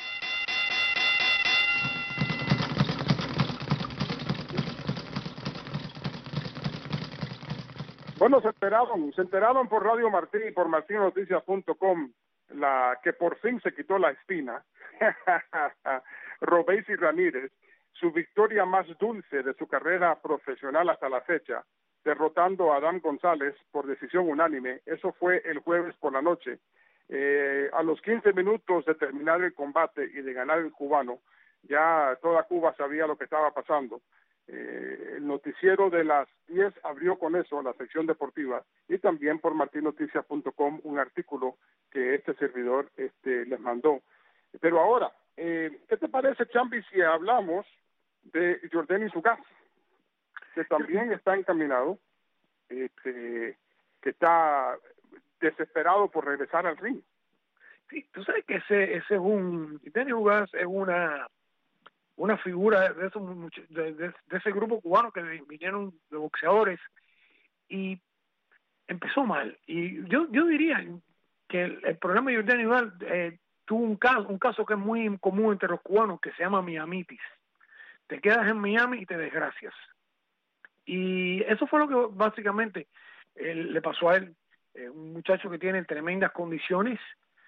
Bueno, se enteraron por Radio Martín y por martinnoticias.com que por fin se quitó la espina. Robeisy Ramírez, su victoria más dulce de su carrera profesional hasta la fecha, derrotando a Adán González por decisión unánime. Eso fue el jueves por la noche. A los 15 minutos de terminar el combate y de ganar el cubano, ya toda Cuba sabía lo que estaba pasando. El noticiero de las 10 abrió con eso, la sección deportiva, y también por martinnoticias.com un artículo que este servidor les mandó. Pero ahora, ¿qué te parece, Chambi, si hablamos de Yordenis Ugas, que también está encaminado, que está desesperado por regresar al ring? Sí, tú sabes que ese es Yordenis Ugas es una figura de esos de ese grupo cubano que vinieron de boxeadores y empezó mal. Y yo diría que el problema de Yordenis Ugas tuvo un caso que es muy común entre los cubanos, que se llama miamitis. Te quedas en Miami y te desgracias. Y eso fue lo que básicamente le pasó a él. Un muchacho que tiene tremendas condiciones.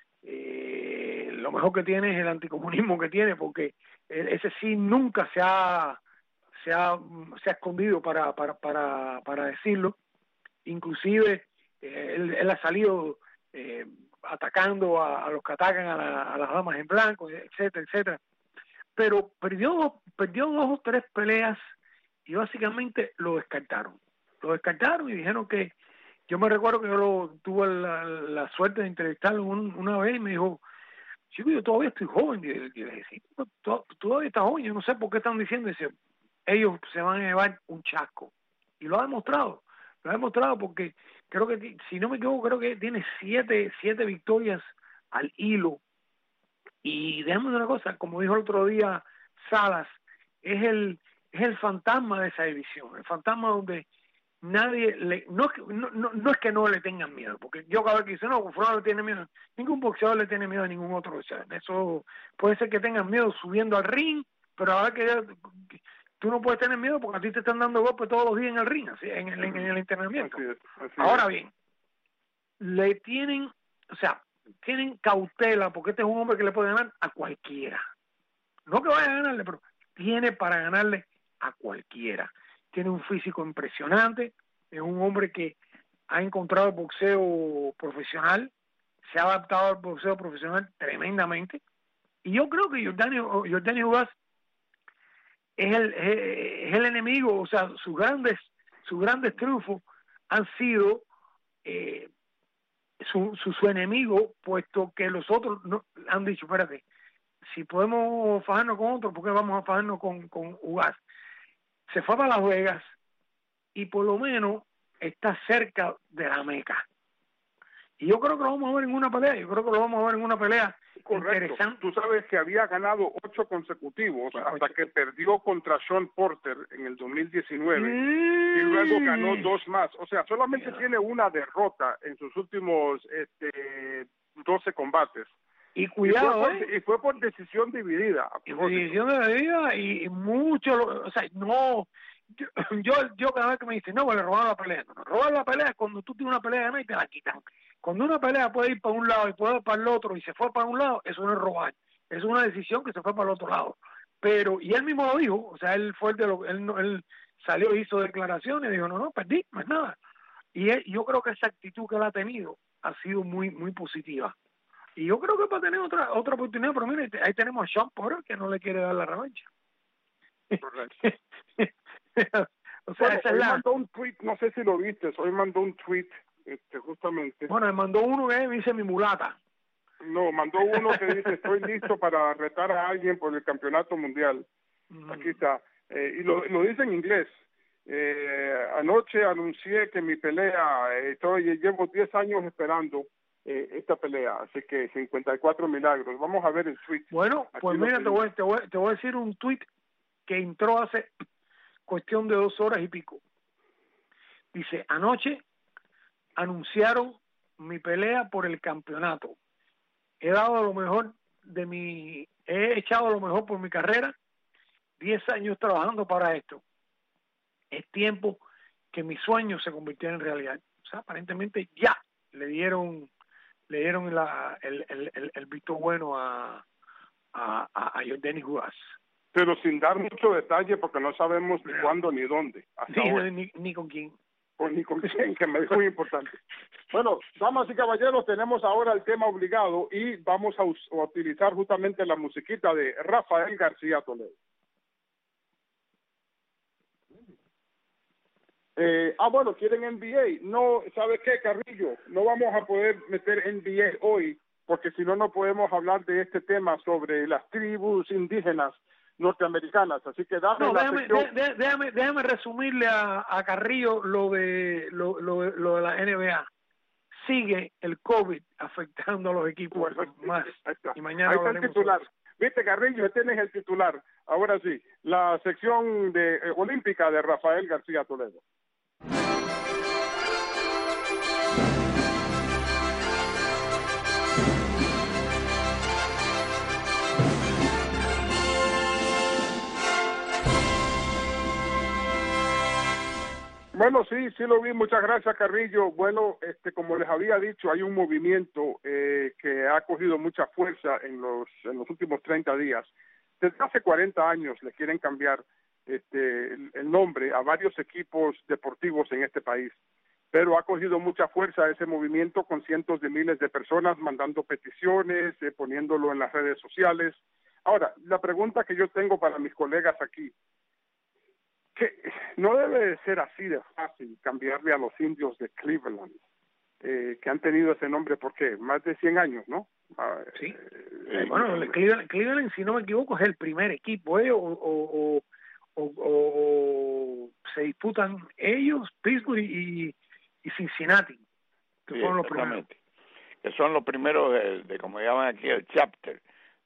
Lo mejor que tiene es el anticomunismo que tiene, porque ese sí nunca se ha escondido para decirlo. Inclusive él ha salido atacando a los que atacan a las damas en blanco, etcétera, etcétera. Pero perdió dos o tres peleas y básicamente lo descartaron. Lo descartaron y dijeron que... Yo me recuerdo que yo tuve la suerte de entrevistarlo una vez y me dijo, chico, yo todavía estoy joven. Y le dije, sí, todavía estás joven, yo no sé por qué están diciendo. Dice, ellos se van a llevar un chasco. Y lo ha demostrado porque creo que, si no me equivoco, creo que tiene siete victorias al hilo. Y déjame una cosa, como dijo el otro día Salas, es el fantasma de esa división, el fantasma donde nadie no es que no le tengan miedo, porque yo cada vez que dice no, Fulano le tiene miedo, ningún boxeador le tiene miedo a ningún otro, o sea, eso puede ser que tengan miedo subiendo al ring, pero ahora que tú no puedes tener miedo porque a ti te están dando golpes todos los días en el ring, así, en el entrenamiento. Así ahora bien, le tienen, o sea, tienen cautela porque este es un hombre que le puede ganar a cualquiera, no que vaya a ganarle, pero tiene para ganarle a cualquiera. Tiene un físico impresionante, es un hombre que ha encontrado el boxeo profesional, se ha adaptado al boxeo profesional tremendamente, y yo creo que Yordenis Ugas es el enemigo, o sea, sus grandes triunfos han sido su enemigo, puesto que los otros no, han dicho, espérate, si podemos fajarnos con otro, ¿por qué vamos a fajarnos con Ugas? Se fue para Las Vegas y por lo menos está cerca de la Meca. Y yo creo que lo vamos a ver en una pelea, Correcto. Interesante. Tú sabes que había ganado 8 consecutivos hasta que perdió contra Sean Porter en el 2019 y luego ganó 2 más. O sea, solamente tiene una derrota en sus últimos 12 combates. Y cuidado, y fue por decisión dividida. Y mucho, o sea, no, yo cada vez que me dicen, no, le robaron la pelea. No, robar la pelea es cuando tú tienes una pelea ganada y te la quitan. Cuando una pelea puede ir para un lado y puede ir para el otro y se fue para un lado, eso no es robar. Es una decisión que se fue para el otro lado. Pero, y él mismo lo dijo, o sea, él fue él salió, hizo declaraciones, dijo, no, perdí, no es nada. Y yo creo que esa actitud que él ha tenido ha sido muy, muy positiva. Y yo creo que va a tener otra oportunidad, pero mire, ahí tenemos a Sean Porter que no le quiere dar la revancha. Correcto. O sea, esa es mandó un tweet, no sé si lo viste, hoy mandó un tweet justamente. Bueno, me mandó uno que dice mi mulata. No, mandó uno que dice, estoy listo para retar a alguien por el campeonato mundial. Aquí está. Y lo dice en inglés. Anoche anuncié que mi pelea, llevo 10 años esperando esta pelea, así que 54 milagros. Vamos a ver el tweet. Bueno, pues mira, te voy a decir un tweet que entró hace cuestión de 2 horas y pico. Dice, anoche anunciaron mi pelea por el campeonato. He dado lo mejor he echado lo mejor por mi carrera, 10 años trabajando para esto. Es tiempo que mis sueños se convirtieran en realidad. O sea, aparentemente ya le dieron el visto bueno a Yordenis Ugas. Pero sin dar mucho detalle porque no sabemos ni cuándo ni dónde. Hasta ahora. Ni con quién. Pues ni con quién, que me es muy importante. Bueno, damas y caballeros, tenemos ahora el tema obligado y vamos a utilizar justamente la musiquita de Rafael García Toledo. Bueno, quieren NBA. No, ¿sabe qué, Carrillo? No vamos a poder meter NBA hoy porque si no, no podemos hablar de este tema sobre las tribus indígenas norteamericanas, así que déjame resumirle a Carrillo lo de la NBA. Sigue el COVID afectando a los equipos más. Y mañana ahí está el titular. Viste, Carrillo, tienes el titular. Ahora sí, la sección de olímpica de Rafael García Toledo. Bueno, sí lo vi, muchas gracias, Carrillo. Bueno, como les había dicho, hay un movimiento que ha cogido mucha fuerza en los últimos 30 días. Desde hace 40 años le quieren cambiar el nombre a varios equipos deportivos en este país, pero ha cogido mucha fuerza ese movimiento con cientos de miles de personas mandando peticiones, poniéndolo en las redes sociales. Ahora, la pregunta que yo tengo para mis colegas aquí, que no debe de ser así de fácil cambiarle a los indios de Cleveland, que han tenido ese nombre por ¿qué? Más de 100 años, ¿no? Sí. Bueno, Cleveland, si no me equivoco, es el primer equipo, o se disputan ellos, Pittsburgh y Cincinnati, que sí, fueron los primeros. Que son los primeros de como llaman aquí, el chapter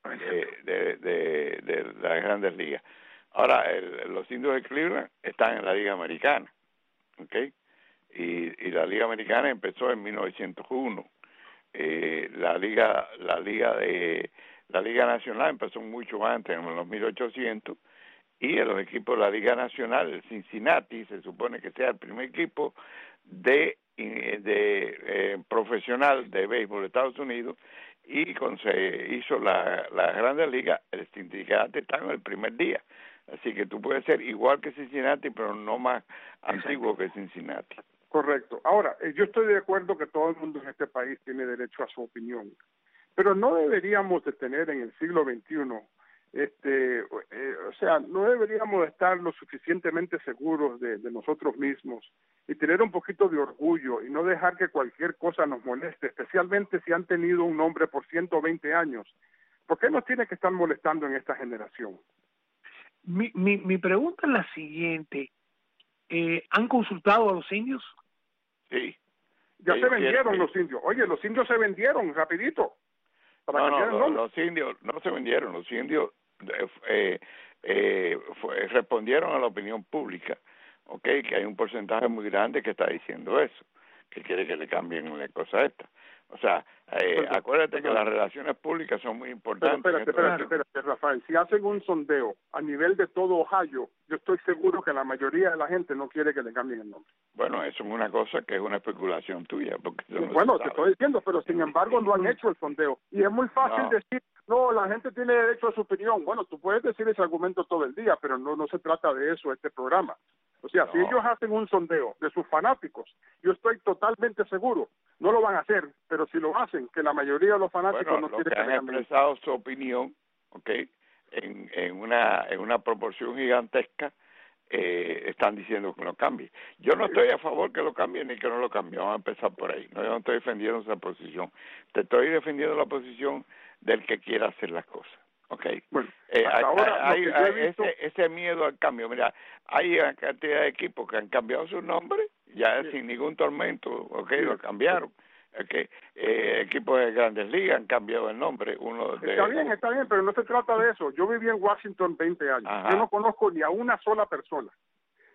de las Grandes Ligas. Ahora, los indios de Cleveland están en la Liga Americana, ¿ok? Y la Liga Americana empezó en 1901. La Liga Nacional empezó mucho antes, en los 1800, y los equipos de la Liga Nacional, el Cincinnati, se supone que sea el primer equipo de profesional de béisbol de Estados Unidos, y cuando se hizo la Grandes Ligas, el Cincinnati está en el primer día. Así que tú puedes ser igual que Cincinnati, pero no más antiguo que Cincinnati. Correcto. Ahora, yo estoy de acuerdo que todo el mundo en este país tiene derecho a su opinión, pero no deberíamos de tener en el siglo XXI, no deberíamos estar lo suficientemente seguros de nosotros mismos y tener un poquito de orgullo y no dejar que cualquier cosa nos moleste, especialmente si han tenido un nombre por 120 años. ¿Por qué nos tiene que estar molestando en esta generación? Mi pregunta es la siguiente. ¿Han consultado a los indios? Sí. Ya se vendieron los indios. Oye, los indios se vendieron rapidito. Los indios no se vendieron. Los indios respondieron a la opinión pública, ¿ok? Que hay un porcentaje muy grande que está diciendo eso, que quiere que le cambien la cosa esta. O sea, acuérdate que las relaciones públicas son muy importantes. Pero espérate, Rafael. Si hacen un sondeo a nivel de todo Ohio, yo estoy seguro que la mayoría de la gente no quiere que le cambien el nombre. Bueno, eso es una cosa que es una especulación tuya. Porque bueno, te estoy diciendo, pero sin embargo no han hecho el sondeo. Y es muy fácil decir, no, la gente tiene derecho a su opinión. Bueno, tú puedes decir ese argumento todo el día, pero no se trata de eso este programa. O sea, si ellos hacen un sondeo de sus fanáticos, yo estoy totalmente seguro, no lo van a hacer, pero si lo hacen, que la mayoría de los fanáticos no quieren que han expresado su opinión, ¿okay? en una proporción gigantesca, están diciendo que lo cambie. Yo no estoy a favor que lo cambien ni que no lo cambien, vamos a empezar por ahí. No, yo no estoy defendiendo esa posición. Te estoy defendiendo la posición del que quiera hacer las cosas. Okay. Bueno, hay ese miedo al cambio. Mira, hay una cantidad de equipos que han cambiado su nombre ya sin ningún tormento, lo cambiaron. Equipos de Grandes Ligas han cambiado el nombre. Está bien, pero no se trata de eso. Yo viví en Washington 20 años. Yo no conozco ni a una sola persona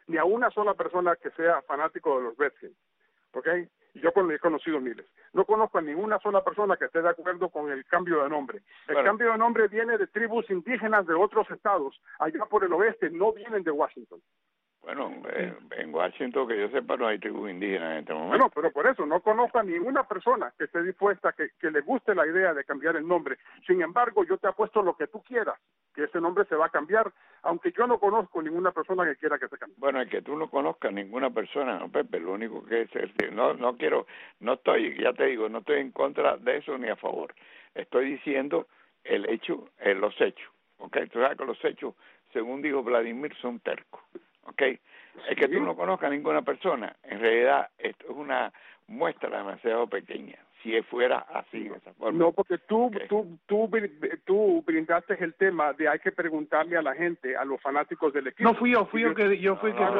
ni a una sola persona que sea fanático de los Redskins, ¿ok? Yo he conocido miles. No conozco a ninguna sola persona que esté de acuerdo con el cambio de nombre. El cambio de nombre viene de tribus indígenas de otros estados, allá por el oeste, no vienen de Washington. Bueno, en Washington, que yo sepa, no hay tribus indígenas en este momento. Bueno, pero por eso no conozco a ninguna persona que esté dispuesta, que le guste la idea de cambiar el nombre. Sin embargo, yo te apuesto lo que tú quieras, que ese nombre se va a cambiar, aunque yo no conozco ninguna persona que quiera que se cambie. Bueno, es que tú no conozcas ninguna persona, no, Pepe, lo único que es, no estoy, ya te digo, no estoy en contra de eso ni a favor. Estoy diciendo el hecho, los hechos, ¿ok? Tú sabes que los hechos, según dijo Vladimir, son tercos. Okay. Es que tú no conozcas a ninguna persona. En realidad, esto es una muestra demasiado pequeña. Si fuera así, de esa forma. No, porque tú brindaste el tema de hay que preguntarle a la gente, a los fanáticos del equipo. No fui yo que dije.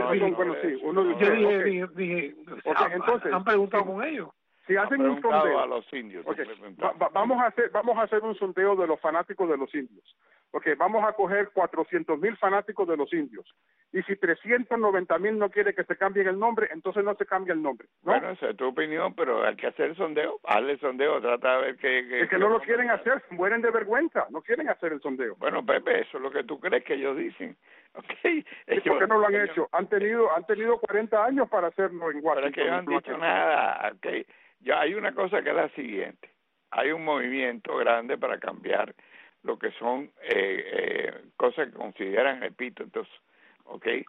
Entonces, han preguntado con ellos. Si hacen un sondeo a los indios. Okay. Vamos a hacer un sondeo de los fanáticos de los indios. Okay, vamos a coger 400,000 fanáticos de los indios. Y si 390,000 no quiere que se cambie el nombre, entonces no se cambia el nombre, ¿no? Bueno, esa es tu opinión, pero hay que hacer el sondeo. Hazle el sondeo, trata de ver qué... Es que no lo quieren hacer, se mueren de vergüenza, no quieren hacer el sondeo. Bueno, Pepe, eso es lo que tú crees que ellos dicen. Okay. ¿Por qué no lo han hecho? Han tenido 40 años para hacerlo en Washington. Pero es que ellos no han dicho nada, okay. Ya hay una cosa que es la siguiente. Hay un movimiento grande para cambiar lo que son cosas que consideran epítetos, ¿okay?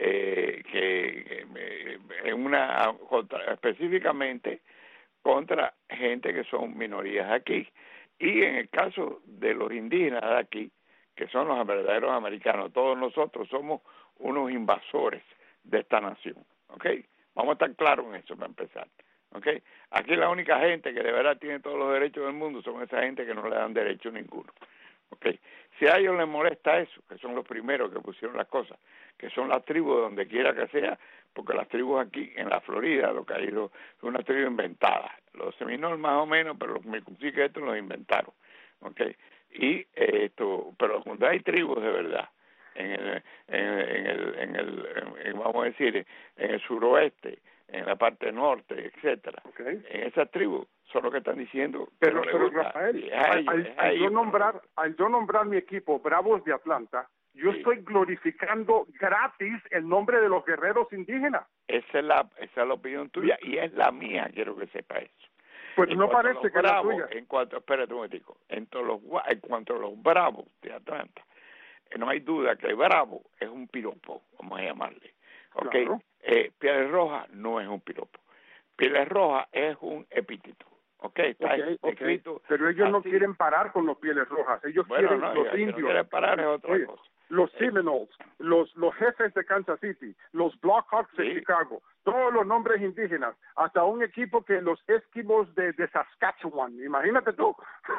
Específicamente contra gente que son minorías aquí. Y en el caso de los indígenas de aquí, que son los verdaderos americanos, todos nosotros somos unos invasores de esta nación, ¿okay? Vamos a estar claros en eso para empezar. Okay. Aquí la única gente que de verdad tiene todos los derechos del mundo son esa gente que no le dan derecho ninguno. Okay. Si a ellos les molesta eso, que son los primeros que pusieron las cosas, que son las tribus de donde quiera que sea, porque las tribus aquí en la Florida, lo que ha ido es una tribu inventada. Los Seminoles más o menos, pero los Micuciques estos los inventaron. Okay. Y pero cuando hay tribus de verdad, vamos a decir, en el suroeste, en la parte norte, etcétera. Okay. En esas tribus son los que están diciendo. Pero Rafael, al yo nombrar mi equipo Bravos de Atlanta, yo estoy glorificando gratis el nombre de los guerreros indígenas. Esa es la opinión tuya y es la mía, quiero que sepa eso. Pues no parece que la tuya. Espérate un momentico, en cuanto a los Bravos de Atlanta, no hay duda que el Bravo es un piropo, vamos a llamarle. Okay. Claro. Pieles Rojas no es un piropo. Pieles Rojas es un epíteto. Está escrito. Pero ellos no quieren parar con los Pieles Rojas. Ellos quieren los indios. No quieren parar es otra cosa. Los Seminoles, los jefes de Kansas City, los Blackhawks de Chicago, todos los nombres indígenas, hasta un equipo que los Esquimos de Saskatchewan. Imagínate tú.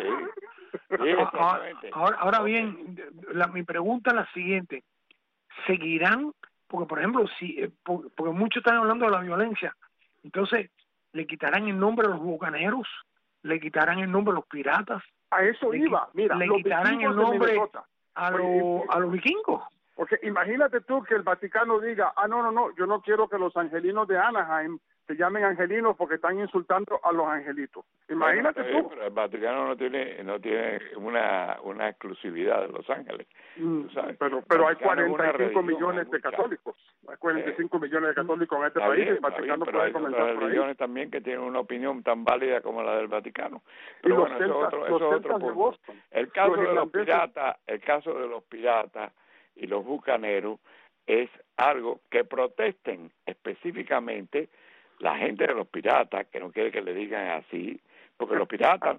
Ahora bien, mi pregunta es la siguiente. ¿Seguirán? Porque, por ejemplo, porque muchos están hablando de la violencia, entonces, ¿le quitarán el nombre a los bucaneros? ¿Le quitarán el nombre a los piratas? A eso iba. Mira, ¿le quitarán el nombre a los vikingos? Porque imagínate tú que el Vaticano diga, no, yo no quiero que los angelinos de Anaheim se llamen angelinos porque están insultando a los angelitos. Imagínate tú. Pero el Vaticano no tiene una exclusividad de Los Ángeles. ¿Sabes? Pero hay 45 millones de católicos. Hay 45 millones de católicos en este país. El Vaticano puede comenzar por ahí. Hay religiones también que tienen una opinión tan válida como la del Vaticano. Pero bueno, eso es otro punto. El caso de los piratas y los bucaneros es algo que protesten específicamente la gente de los piratas, que no quiere que le digan así, porque los piratas,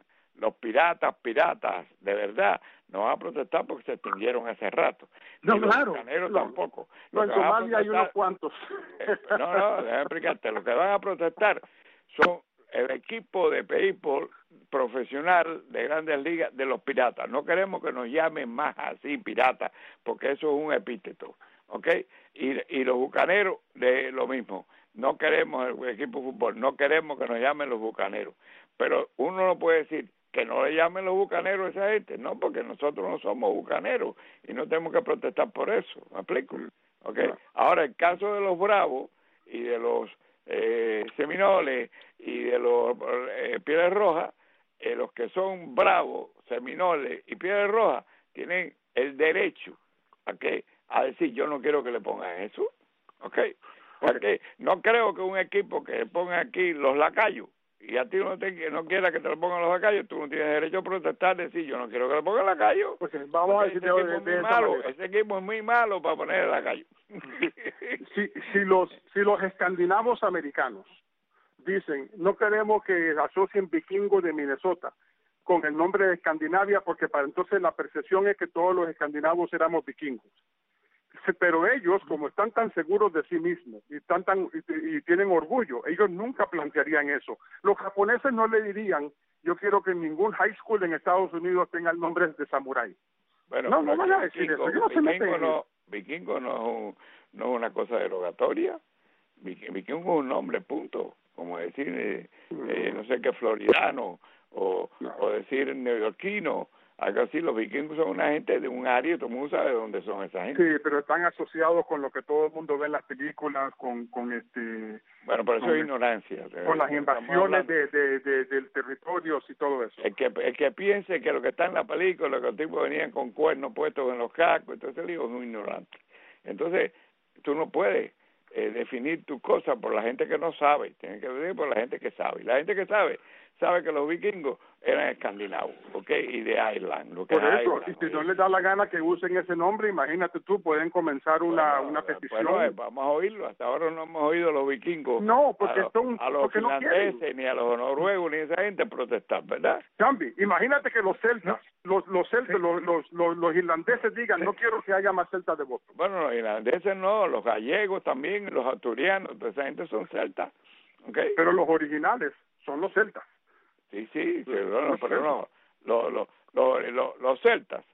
de verdad, no van a protestar porque se extinguieron hace rato. No, los claro. bucaneros tampoco. En Somalia hay unos cuantos. Déjame explicarte. Lo que van a protestar son el equipo de béisbol profesional de Grandes Ligas de los piratas. No queremos que nos llamen más así piratas, porque eso es un epíteto, ¿ok? Y los bucaneros de lo mismo. No queremos el equipo de fútbol, no queremos que nos llamen los bucaneros. Pero uno no puede decir que no le llamen los bucaneros a esa gente, no, porque nosotros no somos bucaneros y no tenemos que protestar por eso, ¿me explico? ¿Okay? Ahora, el caso de los Bravos y de los Seminoles y de los Pieles Rojas, los que son Bravos, Seminoles y Pieles Rojas tienen el derecho a decir yo no quiero que le pongan eso, ¿okay? Porque no creo que un equipo que le ponga aquí los lacayos y a ti no quiera que te lo pongan los lacayos, tú no tienes derecho a protestar, decir yo no quiero que le pongan lacayos. Pues vamos a decir ese equipo es muy malo para poner el lacayo. si los escandinavos americanos dicen no queremos que asocien vikingos de Minnesota con el nombre de Escandinavia, porque para entonces la percepción es que todos los escandinavos éramos vikingos. Pero ellos, como están tan seguros de sí mismos y tienen orgullo, ellos nunca plantearían eso. Los japoneses no le dirían, yo quiero que ningún high school en Estados Unidos tenga el nombre de samurái. Bueno, no van a decir eso. Vikingo no es una cosa derogatoria. Vikingo es un nombre, punto. Como decir, no sé qué, floridano o decir neoyorquino. Algo así. Los vikingos son una gente de un área y todo el mundo sabe de dónde son esa gente. Sí, pero están asociados con lo que todo el mundo ve en las películas, con bueno, pero eso es ignorancia. Con las invasiones del territorio y todo eso. El que piense que lo que está en la película, que los tipos venían con cuernos puestos en los cascos, entonces el hijo es un ignorante. Entonces, tú no puedes definir tu cosa por la gente que no sabe, tienes que definir por la gente que sabe. Y la gente que sabe que los vikingos eran escandinavos, y de Ireland. Por eso, Ireland, y si no les da la gana que usen ese nombre, imagínate tú, pueden comenzar una petición. Bueno, vamos a oírlo. Hasta ahora no hemos oído a los vikingos, no, porque a los finlandeses, no ni a los noruegos, ni a esa gente protestar, ¿verdad? Chambi, imagínate que los celtas, los irlandeses digan, no quiero que haya más celtas de Boston. Bueno, los irlandeses no, los gallegos también, los asturianos, toda esa gente son celtas, ¿okay? Pero los originales son los celtas. Sí, pero los celtas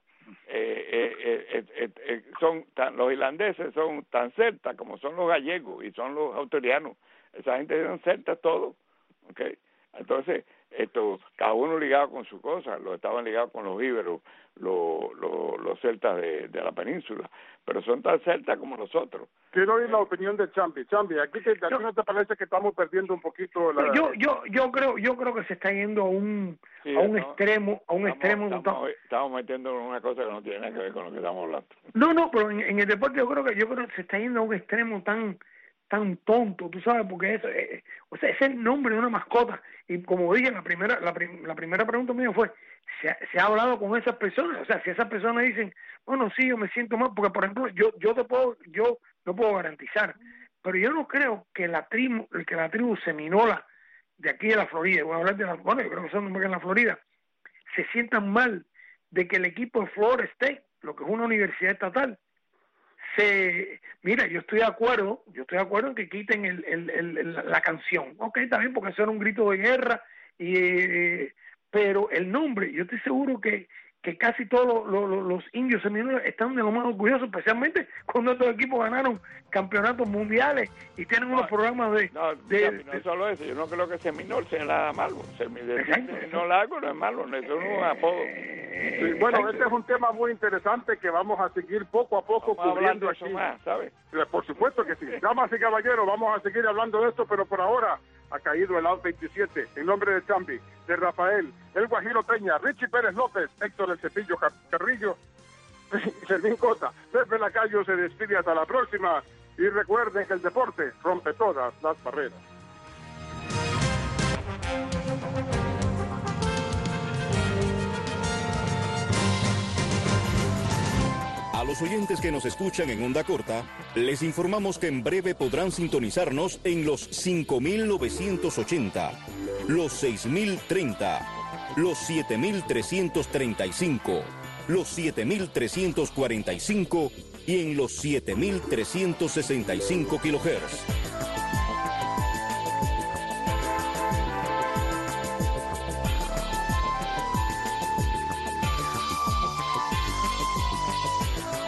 son los irlandeses son tan celtas como son los gallegos y son los asturianos. Esa gente son celtas todos, ¿okay? Entonces, cada uno ligado con su cosa. Los estaban ligados con los íberos, los celtas de la península, pero son tan celtas como nosotros. Quiero oír la opinión de Chambi. Chambi, ¿aquí no te parece que estamos perdiendo un poquito la... Yo creo que se está yendo a un extremo. Estamos metiendo en una cosa que no tiene nada que ver con lo que estamos hablando. No, pero en el deporte yo creo que se está yendo a un extremo tan tonto, tú sabes, porque eso es el nombre de una mascota. Y como dije, la primera pregunta mía fue, ¿se ha hablado con esas personas? O sea, si esas personas dicen, bueno, sí, yo me siento mal, porque por ejemplo, yo no puedo garantizar, pero yo no creo que la tribu seminola de aquí de la Florida, voy a hablar yo creo que son en la Florida, se sientan mal de que el equipo de Florida State, lo que es una universidad estatal, mira, yo estoy de acuerdo en que quiten la canción, está bien, porque eso era un grito de guerra, pero el nombre, yo estoy seguro que casi todos los indios seminoles están de lo más orgullosos, especialmente cuando estos equipos ganaron campeonatos mundiales y tienen unos programas no solo eso, yo no creo que Seminole sea nada malo. Seminole algo no es malo, eso no es un apodo. Sí, bueno, este es un tema muy interesante que vamos a seguir poco a poco cubriendo aquí. Más, ¿sabes? Por supuesto que sí. Damas y caballeros, vamos a seguir hablando de esto, pero por ahora ha caído el Out 27. En nombre de Chambi, de Rafael, el Guajiro Peña, Richie Pérez López, Héctor El Cepillo Carrillo, Servín Cota, Pepe Lacayo se despide hasta la próxima. Y recuerden que el deporte rompe todas las barreras. A los oyentes que nos escuchan en onda corta, les informamos que en breve podrán sintonizarnos en los 5.980, los 6.030, los 7.335, los 7.345 y en los 7.365 kHz.